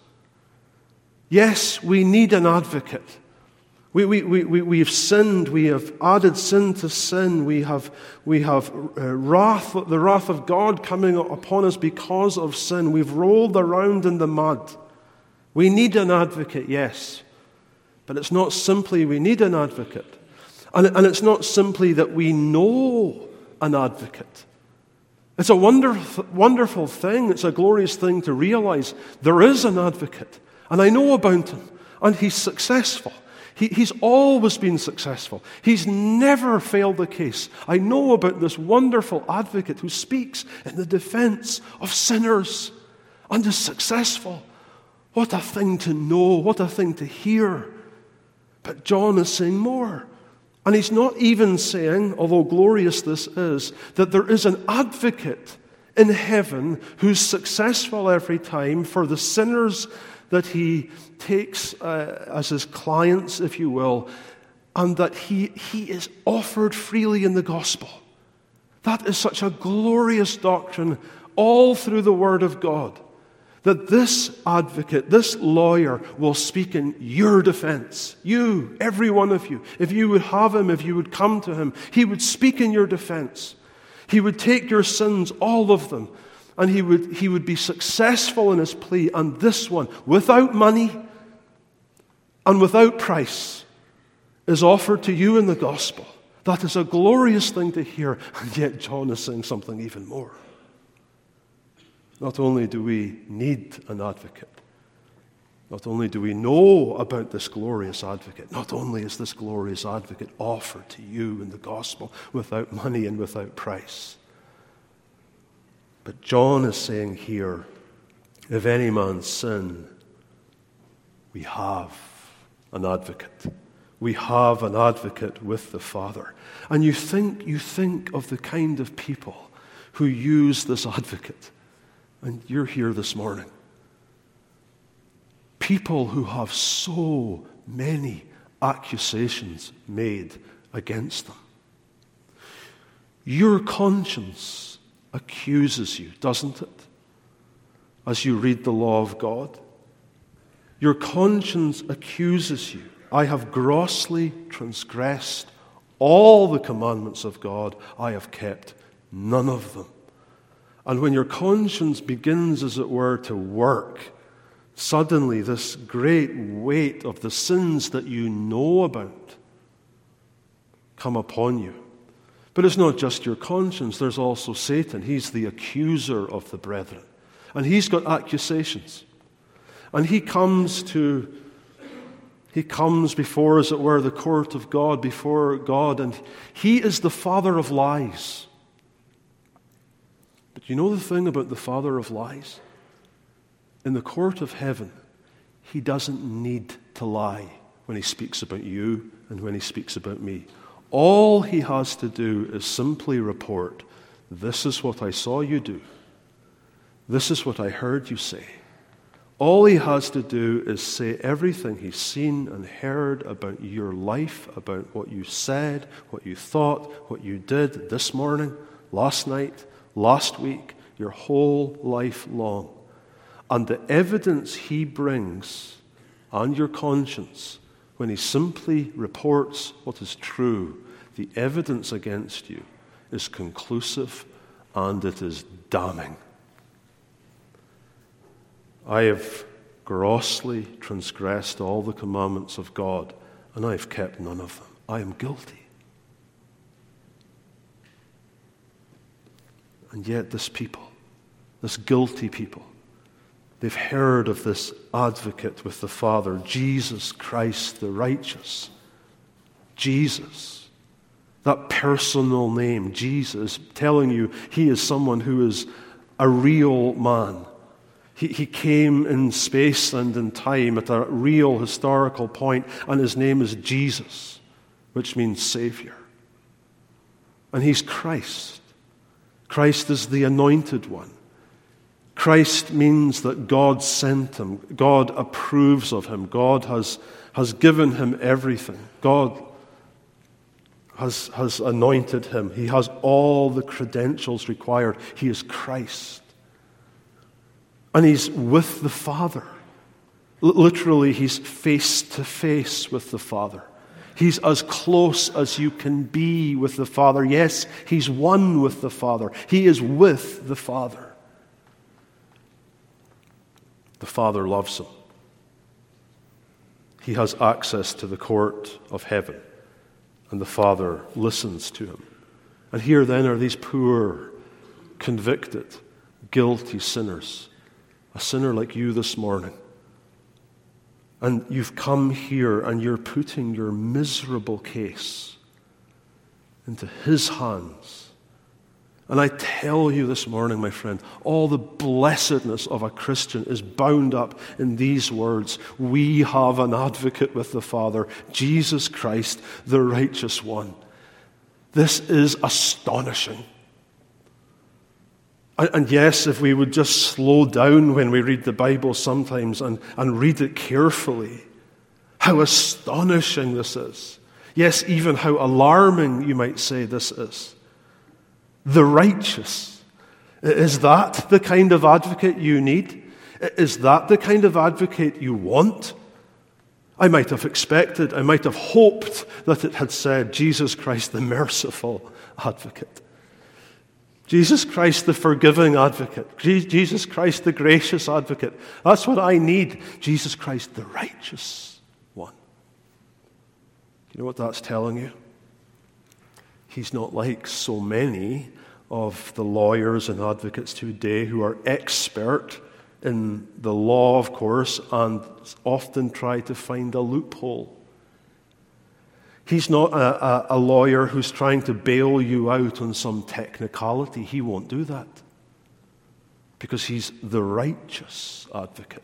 Yes, we need an advocate. We, we, we, we, we have sinned. We have added sin to sin. We have, we have uh, wrath, the wrath of God coming upon us because of sin. We've rolled around in the mud. We need an advocate, yes. But it's not simply we need an advocate. And, and it's not simply that we know an advocate. It's a wonderful, wonderful thing. It's a glorious thing to realize there is an advocate. And I know about him. And he's successful. He, he's always been successful. He's never failed the case. I know about this wonderful advocate who speaks in the defense of sinners and is successful. What a thing to know. What a thing to hear. But John is saying more. And he's not even saying, although glorious this is, that there is an advocate in heaven who's successful every time for the sinners that he takes uh, as his clients, if you will, and that he, he is offered freely in the gospel. That is such a glorious doctrine all through the Word of God, that this advocate, this lawyer, will speak in your defense. You, every one of you. If you would have him, if you would come to him, he would speak in your defense. He would take your sins, all of them, and he would, he would be successful in his plea. And this one, without money and without price, is offered to you in the gospel. That is a glorious thing to hear. And yet John is saying something even more. Not only do we need an advocate, not only do we know about this glorious advocate, not only is this glorious advocate offered to you in the gospel without money and without price, but John is saying here, if any man sin, we have an advocate. We have an advocate with the Father. And you think, you think of the kind of people who use this advocate. And you're here this morning. People who have so many accusations made against them. Your conscience accuses you, doesn't it? As you read the law of God. Your conscience accuses you. I have grossly transgressed all the commandments of God. I have kept none of them. And when your conscience begins, as it were, to work, suddenly this great weight of the sins that you know about come upon you. But it's not just your conscience. There's also Satan. He's the accuser of the brethren. And he's got accusations. And he comes to, he comes before, as it were, the court of God, before God, and he is the father of lies. But you know the thing about the father of lies? In the court of heaven, he doesn't need to lie when he speaks about you and when he speaks about me. All he has to do is simply report, this is what I saw you do. This is what I heard you say. All he has to do is say everything he's seen and heard about your life, about what you said, what you thought, what you did this morning, last night, last week, your whole life long. And the evidence he brings on your conscience, when he simply reports what is true, the evidence against you is conclusive and it is damning. I have grossly transgressed all the commandments of God, and I have kept none of them. I am guilty. And yet this people, this guilty people, they've heard of this advocate with the Father, Jesus Christ the righteous. Jesus, that personal name, Jesus, telling you he is someone who is a real man. He, he came in space and in time at a real historical point, and his name is Jesus, which means Savior. And he's Christ. Christ is the anointed one. Christ means that God sent him. God approves of him. God has, has given him everything. God has, has anointed him. He has all the credentials required. He is Christ. And he's with the Father. L- literally, he's face to face with the Father. He's as close as you can be with the Father. Yes, he's one with the Father. He is with the Father. The Father loves him. He has access to the court of heaven, and the Father listens to him. And here then are these poor, convicted, guilty sinners, a sinner like you this morning. And you've come here and you're putting your miserable case into his hands. And I tell you this morning, my friend, all the blessedness of a Christian is bound up in these words. We have an advocate with the Father, Jesus Christ, the righteous one. This is astonishing. And yes, if we would just slow down when we read the Bible sometimes and, and read it carefully, how astonishing this is. Yes, even how alarming, you might say, this is. The righteous. Is that the kind of advocate you need? Is that the kind of advocate you want? I might have expected, I might have hoped that it had said, Jesus Christ, the merciful advocate. Jesus Christ, the forgiving advocate. Jesus Christ, the gracious advocate. That's what I need. Jesus Christ, the righteous one. Do you know what that's telling you? He's not like so many of the lawyers and advocates today who are expert in the law, of course, and often try to find a loophole. He's not a, a, a lawyer who's trying to bail you out on some technicality. He won't do that because he's the righteous advocate.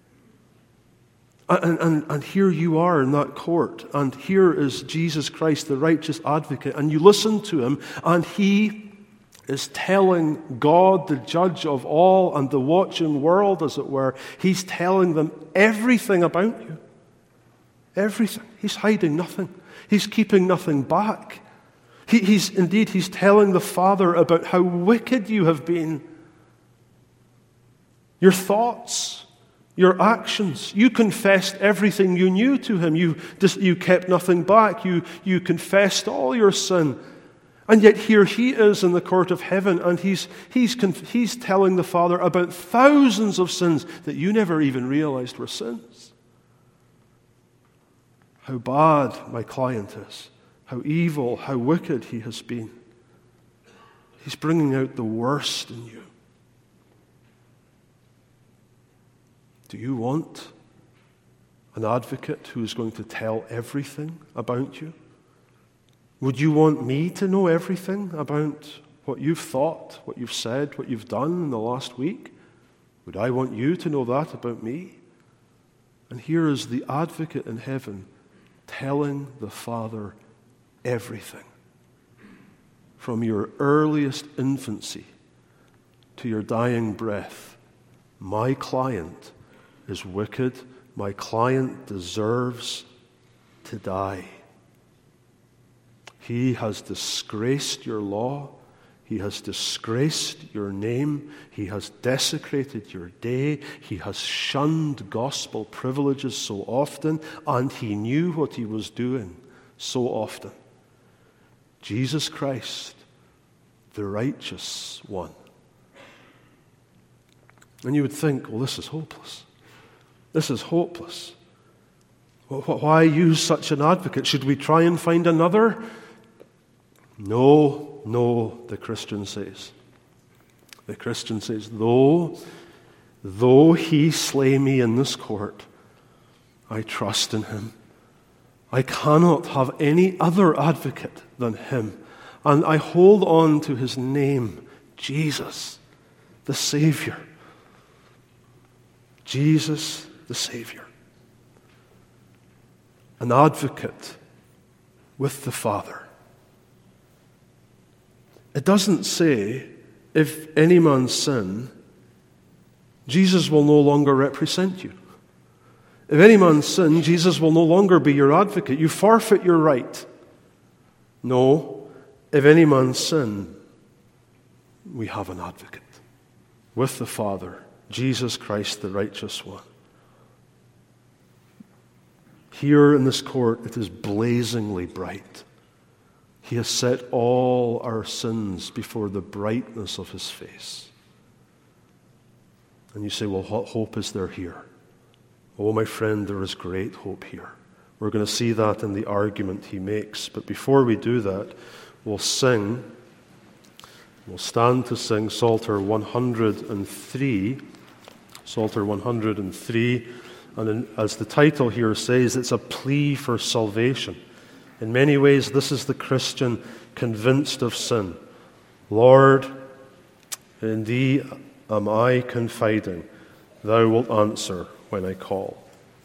And, and, and here you are in that court, and here is Jesus Christ, the righteous advocate, and you listen to him, and he is telling God, the judge of all, and the watching world, as it were, he's telling them everything about you. Everything. He's hiding nothing. He's keeping nothing back. He, he's indeed, he's telling the Father about how wicked you have been. Your thoughts, your actions. You confessed everything you knew to him. You, just, you kept nothing back. You, you confessed all your sin. And yet here he is in the court of heaven, and he's, he's, he's telling the Father about thousands of sins that you never even realized were sins. How bad my client is, how evil, how wicked he has been. He's bringing out the worst in you. Do you want an advocate who is going to tell everything about you? Would you want me to know everything about what you've thought, what you've said, what you've done in the last week? Would I want you to know that about me? And here is the advocate in heaven telling the Father everything. From your earliest infancy to your dying breath, my client is wicked. My client deserves to die. He has disgraced your law. He has disgraced your name. He has desecrated your day. He has shunned gospel privileges so often, and he knew what he was doing so often. Jesus Christ, the righteous one. And you would think, well, this is hopeless. This is hopeless. Why use such an advocate? Should we try and find another? No, no, the Christian says. The Christian says, though, though he slay me in this court, I trust in him. I cannot have any other advocate than him. And I hold on to his name, Jesus, the Savior. Jesus, the Savior. An advocate with the Father. It doesn't say, if any man sin, Jesus will no longer represent you. If any man sin, Jesus will no longer be your advocate. You forfeit your right. No, if any man sin, we have an advocate with the Father, Jesus Christ, the righteous one. Here in this court, it is blazingly bright. He has set all our sins before the brightness of his face. And you say, well, what hope is there here? Oh, my friend, there is great hope here. We're going to see that in the argument he makes. But before we do that, we'll sing, we'll stand to sing Psalter one hundred three. Psalter one hundred three. And in, as the title here says, it's a plea for salvation. In many ways, this is the Christian convinced of sin. Lord, in thee am I confiding. Thou wilt answer when I call.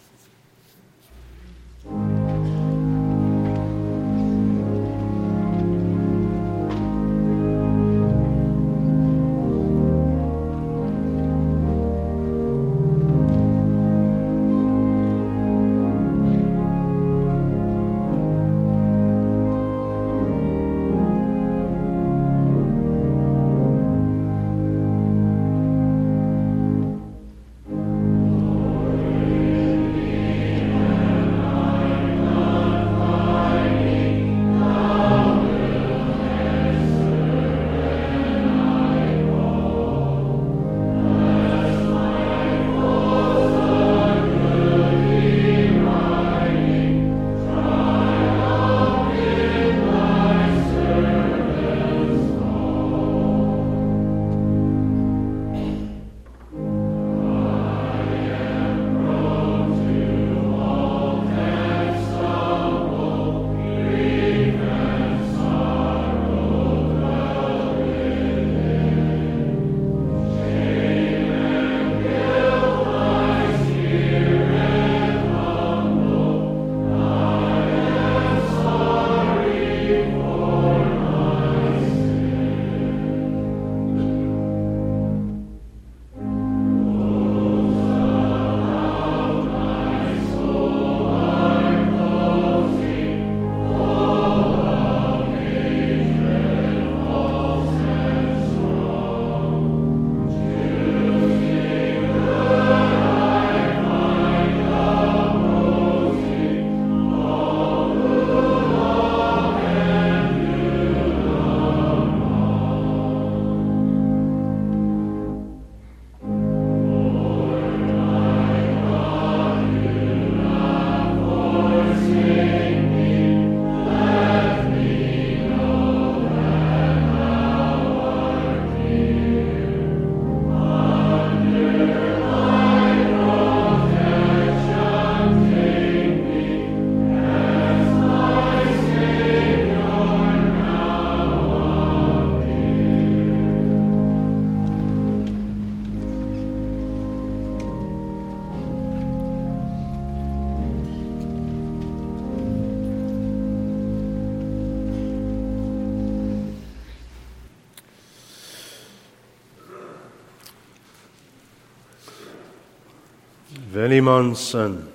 If any man sin,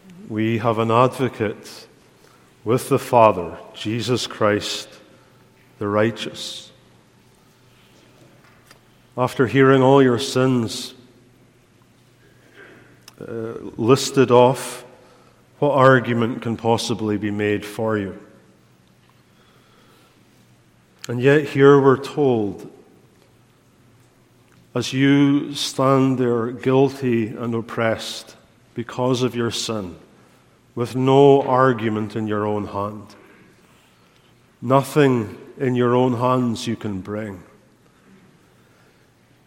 we have an advocate with the Father, Jesus Christ, the righteous. After hearing all your sins uh, listed off, what argument can possibly be made for you? And yet here we're told, as you stand there guilty and oppressed because of your sin, with no argument in your own hand, nothing in your own hands you can bring,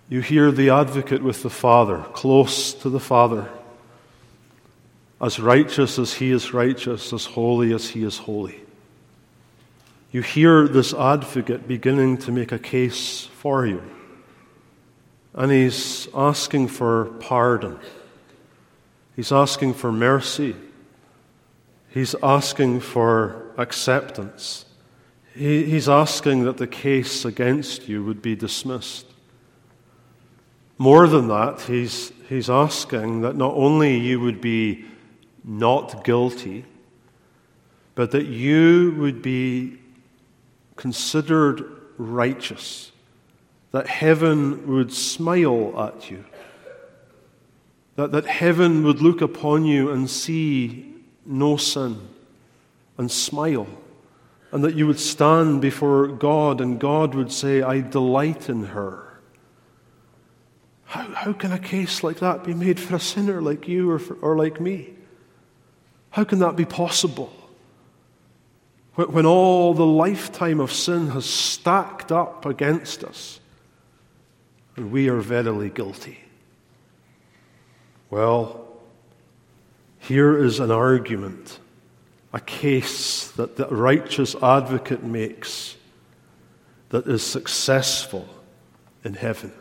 You hear the advocate with the Father, close to the Father, as righteous as he is righteous, as holy as he is holy. You hear this advocate beginning to make a case for you. And he's asking for pardon. He's asking for mercy. He's asking for acceptance. He, he's asking that the case against you would be dismissed. More than that, he's, he's asking that not only you would be not guilty, but that you would be considered righteous, that heaven would smile at you, that, that heaven would look upon you and see no sin and smile, and that you would stand before God and God would say, I delight in her. How, how can a case like that be made for a sinner like you or, for, or like me? How can that be possible? When all the lifetime of sin has stacked up against us, and we are verily guilty. Well, here is an argument, a case that the righteous advocate makes that is successful in heaven.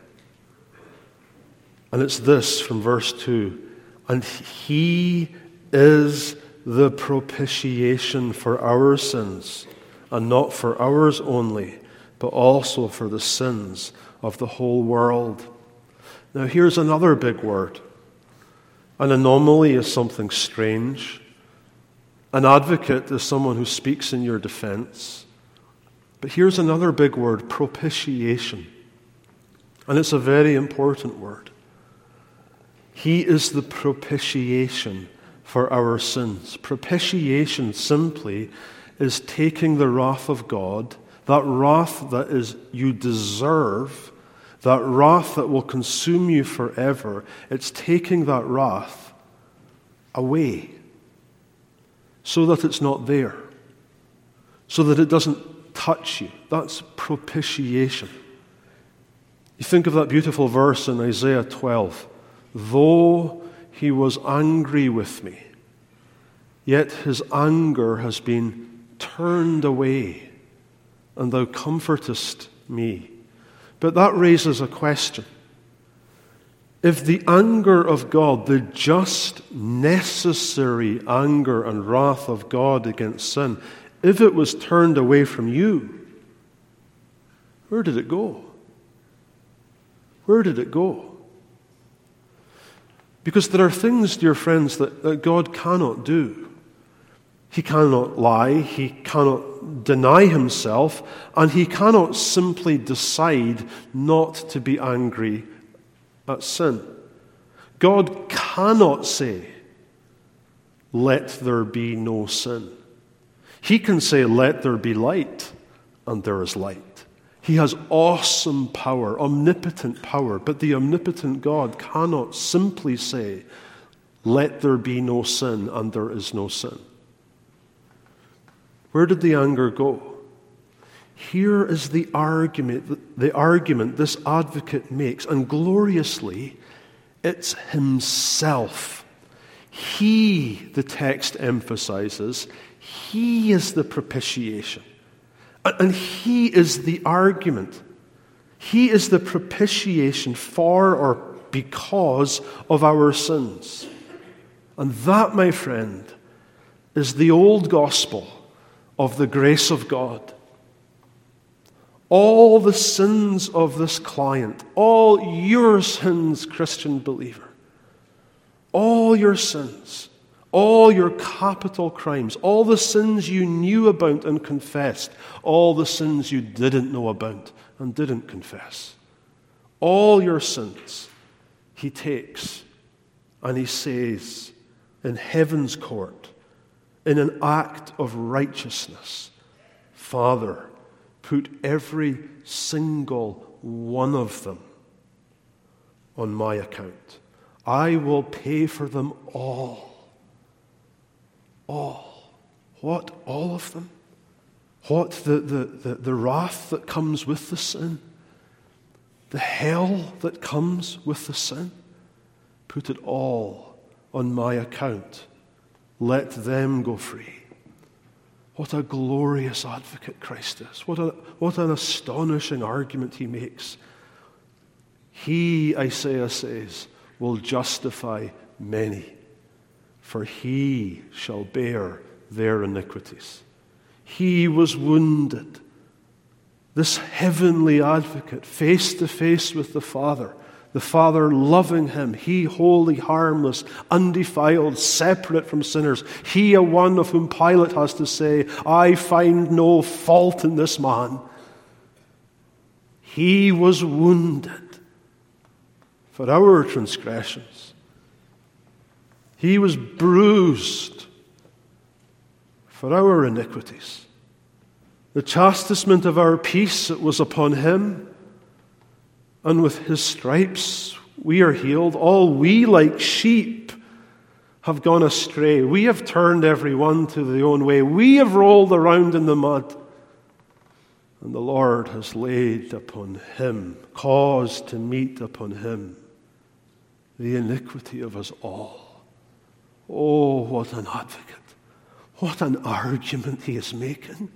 And it's this from verse two. And he is the propitiation for our sins, and not for ours only, but also for the sins of the whole world. Now here's another big word. An anomaly is something strange. An advocate is someone who speaks in your defense. But here's another big word, propitiation. And it's a very important word. He is the propitiation for our sins. Propitiation simply is taking the wrath of God, that wrath that is you deserve, that wrath that will consume you forever. It's taking that wrath away so that it's not there, so that it doesn't touch you. That's propitiation. You think of that beautiful verse in Isaiah twelve. Though he was angry with me, yet his anger has been turned away, and thou comfortest me. But that raises a question. If the anger of God, the just, necessary anger and wrath of God against sin, if it was turned away from you, where did it go? Where did it go? Because there are things, dear friends, that, that God cannot do. He cannot lie, he cannot deny himself, and he cannot simply decide not to be angry at sin. God cannot say, let there be no sin. He can say, let there be light, and there is light. He has awesome power, omnipotent power, but the omnipotent God cannot simply say, let there be no sin, and there is no sin. Where did the anger go? Here is the argument, the argument this advocate makes, and gloriously, it's himself. He, the text emphasizes, he is the propitiation. And he is the argument. He is the propitiation for or because of our sins. And that, my friend, is the old gospel of the grace of God. All the sins of this client, all your sins, Christian believer, all your sins, all your capital crimes, all the sins you knew about and confessed, all the sins you didn't know about and didn't confess, all your sins, he takes and he says in heaven's court, in an act of righteousness, Father, put every single one of them on my account. I will pay for them all. All. What? All of them? What? The, the, the, the wrath that comes with the sin? the hell that comes with the sin. Put it all on my account. Let them go free. What a glorious advocate Christ is. What, a, what an astonishing argument he makes. He, Isaiah says, will justify many, for he shall bear their iniquities. He was wounded. This heavenly advocate, face to face with the Father, the Father loving him, he holy, harmless, undefiled, separate from sinners. He, a one of whom Pilate has to say, I find no fault in this man. He was wounded for our transgressions. He was bruised for our iniquities. The chastisement of our peace, it was upon him. And with his stripes we are healed. All we like sheep have gone astray. We have turned every one to their own way. We have rolled around in the mud. And the Lord has laid upon him, caused to meet upon him, the iniquity of us all. Oh, what an advocate. What an argument he is making.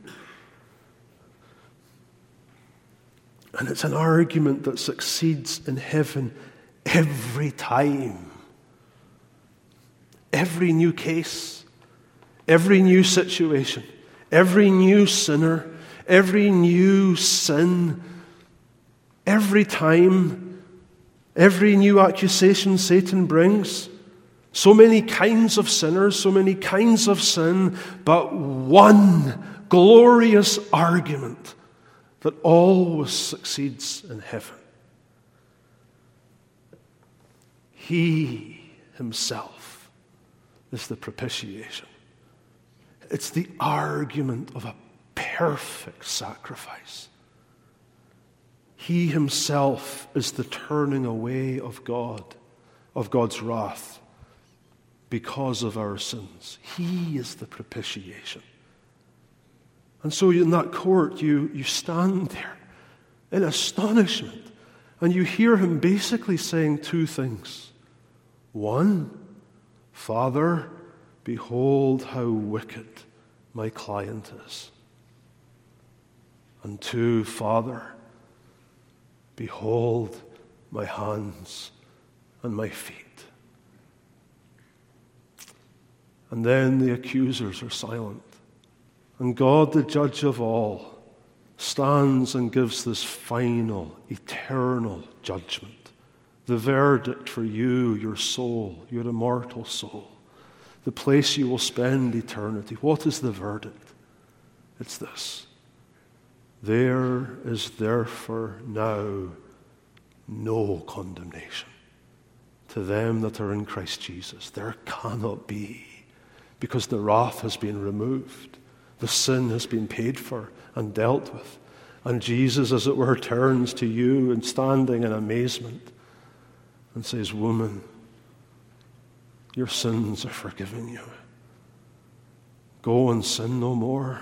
And it's an argument that succeeds in heaven every time. Every new case, every new situation, every new sinner, every new sin, every time, every new accusation Satan brings. So many kinds of sinners, so many kinds of sin, but one glorious argument that always succeeds in heaven. He himself is the propitiation. It's the argument of a perfect sacrifice. He himself is the turning away of God, of God's wrath, because of our sins. He is the propitiation. And so in that court, you, you stand there in astonishment, and you hear him basically saying two things. One, Father, behold how wicked my client is. And two, Father, behold my hands and my feet. And then the accusers are silent. And God, the judge of all, stands and gives this final, eternal judgment. The verdict for you, your soul, your immortal soul. The place you will spend eternity. What is the verdict? It's this. There is therefore now no condemnation to them that are in Christ Jesus. There cannot be, because the wrath has been removed. The sin has been paid for and dealt with. And Jesus, as it were, turns to you and standing in amazement and says, Woman, your sins are forgiven you. Go and sin no more.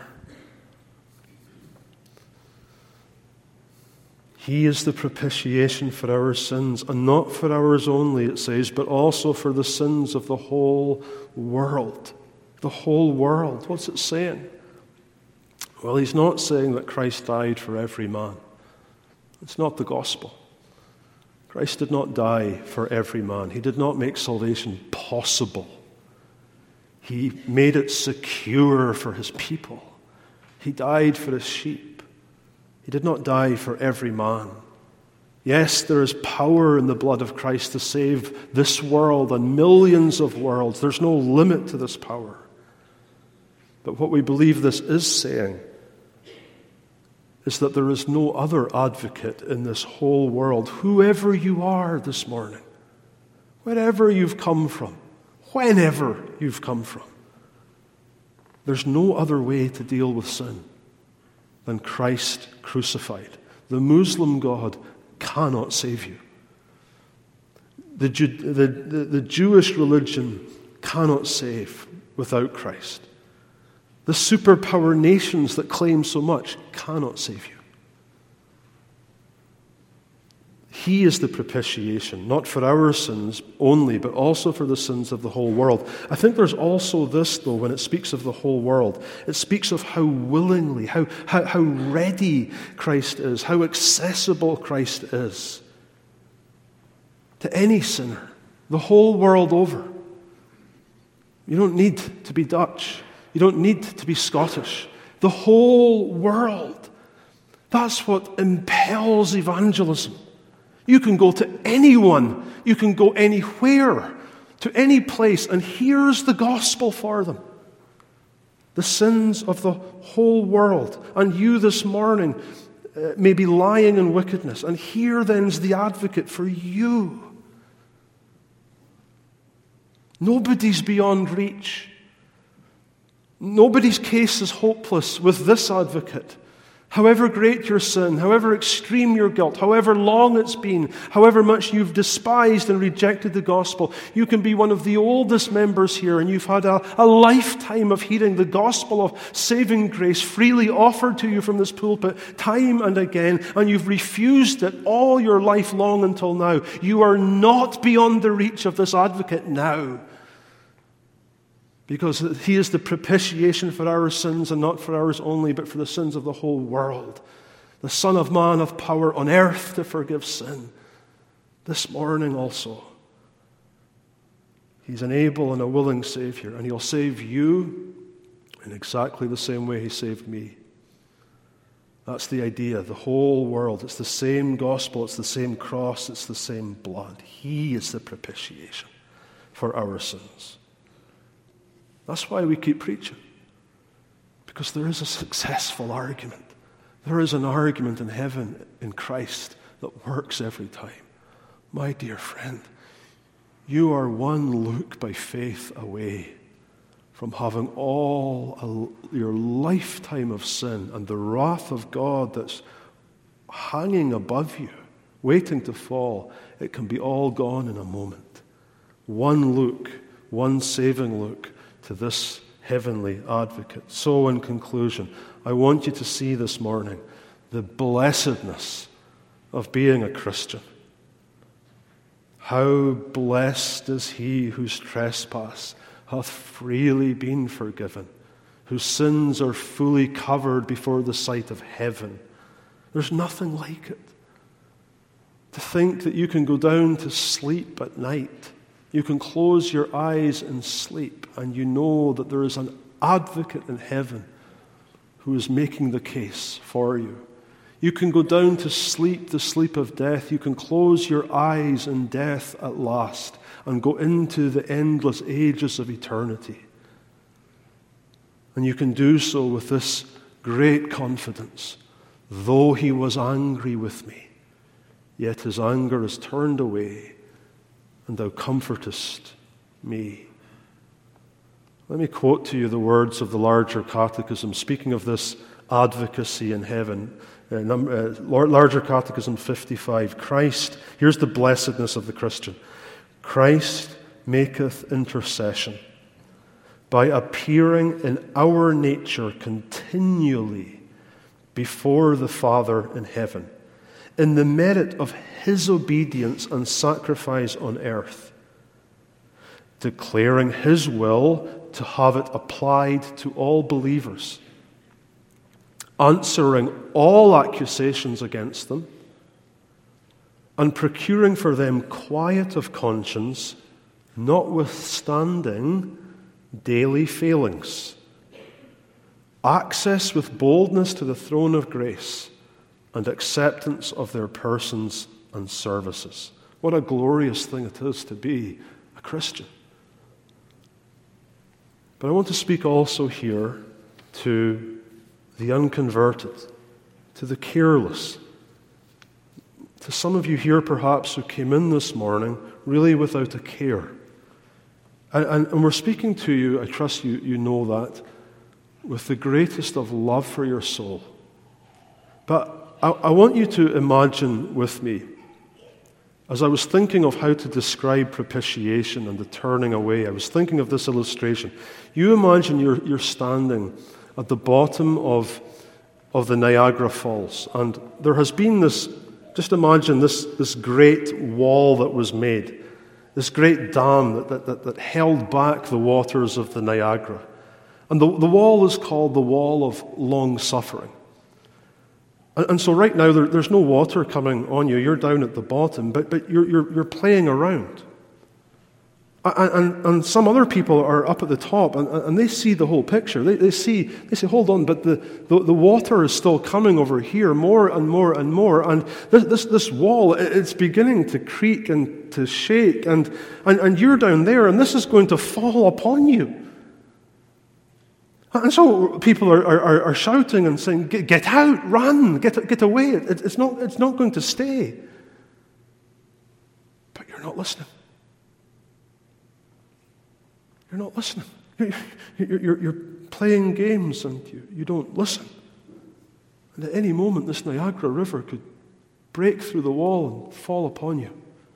He is the propitiation for our sins, and not for ours only, it says, but also for the sins of the whole world. The whole world. What's it saying? Well, he's not saying that Christ died for every man. It's not the gospel. Christ did not die for every man. He did not make salvation possible. He made it secure for his people. He died for his sheep. He did not die for every man. Yes, there is power in the blood of Christ to save this world and millions of worlds. There's no limit to this power. But what we believe this is saying is that there is no other advocate in this whole world, whoever you are this morning, wherever you've come from, whenever you've come from. There's no other way to deal with sin than Christ crucified. The Muslim God cannot save you. The, Jew, the, the, the Jewish religion cannot save without Christ. The superpower nations that claim so much cannot save you. He is the propitiation, not for our sins only, but also for the sins of the whole world. I think there's also this, though, when it speaks of the whole world. It speaks of how willingly, how, how, how ready Christ is, how accessible Christ is to any sinner, the whole world over. You don't need to be Dutch. You don't need to be Scottish. The whole world. That's what impels evangelism. You can go to anyone. You can go anywhere, to any place, and here's the gospel for them. The sins of the whole world. And you this morning uh, may be lying in wickedness. And here then's the advocate for you. Nobody's beyond reach. Nobody's case is hopeless with this advocate. However great your sin, however extreme your guilt, however long it's been, however much you've despised and rejected the gospel, you can be one of the oldest members here and you've had a, a lifetime of hearing the gospel of saving grace freely offered to you from this pulpit time and again, and you've refused it all your life long until now. You are not beyond the reach of this advocate now. Because he is the propitiation for our sins, and not for ours only, but for the sins of the whole world. The Son of Man hath power on earth to forgive sin. This morning also, he's an able and a willing Savior, and he'll save you in exactly the same way he saved me. That's the idea, the whole world. It's the same gospel, it's the same cross, it's the same blood. He is the propitiation for our sins. That's why we keep preaching. Because there is a successful argument. There is an argument in heaven in Christ that works every time. My dear friend, you are one look by faith away from having all a, your lifetime of sin and the wrath of God that's hanging above you, waiting to fall. It can be all gone in a moment. One look, one saving look to this heavenly advocate. So in conclusion, I want you to see this morning the blessedness of being a Christian. How blessed is he whose trespass hath freely been forgiven, whose sins are fully covered before the sight of heaven. There's nothing like it. To think that you can go down to sleep at night, you can close your eyes in sleep, and you know that there is an advocate in heaven who is making the case for you. You can go down to sleep, the sleep of death. You can close your eyes in death at last and go into the endless ages of eternity. And you can do so with this great confidence. Though he was angry with me, yet his anger is turned away, and thou comfortest me. Let me quote to you the words of the Larger Catechism, speaking of this advocacy in heaven. Uh, number, uh, Larger Catechism fifty-five. Christ, here's the blessedness of the Christian. Christ maketh intercession by appearing in our nature continually before the Father in heaven, in the merit of his obedience and sacrifice on earth, declaring his will to have it applied to all believers, answering all accusations against them, and procuring for them quiet of conscience, notwithstanding daily failings, access with boldness to the throne of grace, and acceptance of their persons and services. What a glorious thing it is to be a Christian. But I want to speak also here to the unconverted, to the careless, to some of you here perhaps who came in this morning really without a care. And, and, and we're speaking to you, I trust you, you know that, with the greatest of love for your soul. But I, I want you to imagine with me, as I was thinking of how to describe propitiation and the turning away, I was thinking of this illustration. You imagine you're, you're standing at the bottom of, of the Niagara Falls, and there has been this Just imagine this, this great wall that was made, this great dam that, that, that, that held back the waters of the Niagara. And the, the wall is called the Wall of Long Suffering. And, and so right now there, there's no water coming on you. You're down at the bottom, but, but you're, you're, you're playing around. And, and, and some other people are up at the top, and, and they see the whole picture. They, they see, they say, hold on, but the, the, the water is still coming over here more and more and more. And this, this, this wall, it's beginning to creak and to shake, and, and, and you're down there, and this is going to fall upon you. And so people are, are, are shouting and saying, get, get out, run, get, get away. It, it's, not, it's not going to stay. But you're not listening. You're not listening. You're, you're, you're playing games and you, you don't listen. And at any moment, this Niagara River could break through the wall and fall upon you.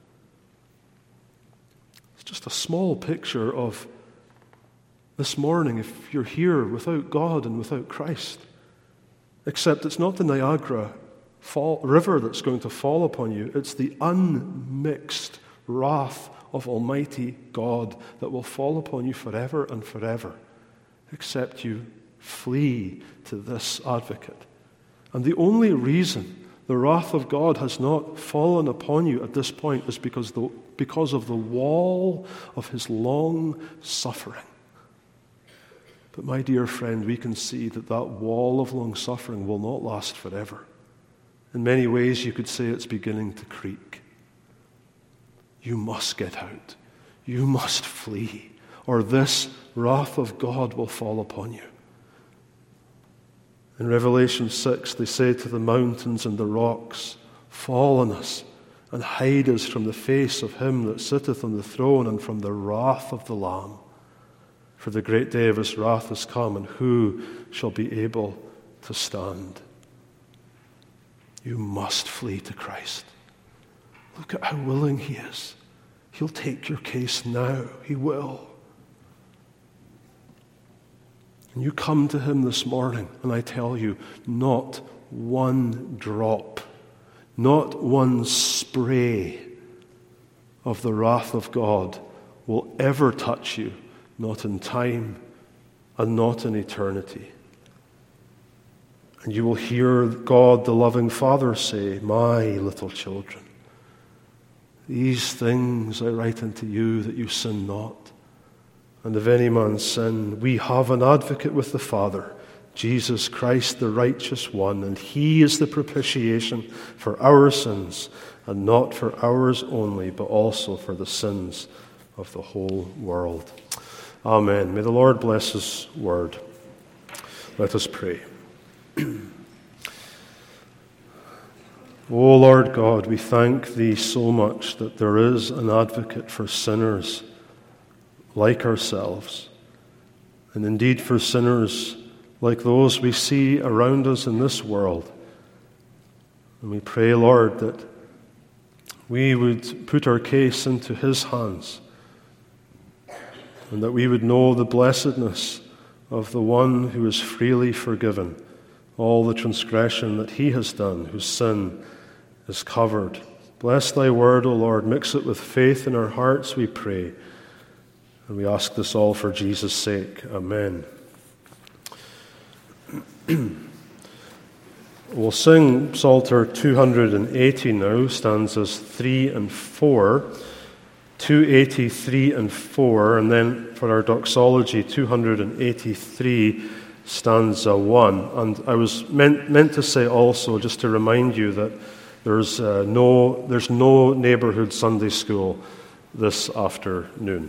It's just a small picture of this morning if you're here without God and without Christ. Except it's not the Niagara fall, River that's going to fall upon you. It's the unmixed wrath of Almighty God that will fall upon you forever and forever, except you flee to this advocate. And the only reason the wrath of God has not fallen upon you at this point is because, the, because of the wall of his long suffering. But my dear friend, we can see that that wall of long suffering will not last forever. In many ways, you could say it's beginning to creak. You must get out. You must flee, or this wrath of God will fall upon you. In Revelation six, they say to the mountains and the rocks, fall on us and hide us from the face of him that sitteth on the throne and from the wrath of the Lamb. For the great day of his wrath is come, and who shall be able to stand? You must flee to Christ. Look at how willing he is. He'll take your case now. He will. And you come to him this morning, and I tell you, not one drop, not one spray of the wrath of God will ever touch you, not in time and not in eternity. And you will hear God, the loving Father, say, my little children, these things I write unto you that you sin not. And if any man sin, we have an advocate with the Father, Jesus Christ, the righteous one, and he is the propitiation for our sins, and not for ours only, but also for the sins of the whole world. Amen. May the Lord bless his word. Let us pray. O Lord God, we thank thee so much that there is an advocate for sinners like ourselves, and indeed for sinners like those we see around us in this world. And we pray, Lord, that we would put our case into his hands, and that we would know the blessedness of the one who is freely forgiven all the transgression that he has done, whose sin is covered. Bless thy word, O Lord. Mix it with faith in our hearts, we pray. And we ask this all for Jesus' sake. Amen. We'll sing Psalter two hundred eighty now, stanzas three and four. two eighty-three and four, and then for our doxology, two hundred eighty-three, stanza one. And I was meant, meant to say also, just to remind you, that there's, uh, no, there's no neighborhood Sunday school this afternoon.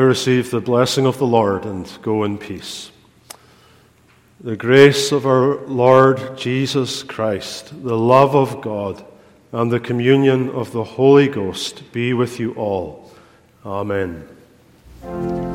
receive the blessing of the Lord and go in peace. The grace of our Lord Jesus Christ, the love of God, and the communion of the Holy Ghost be with you all. Amen.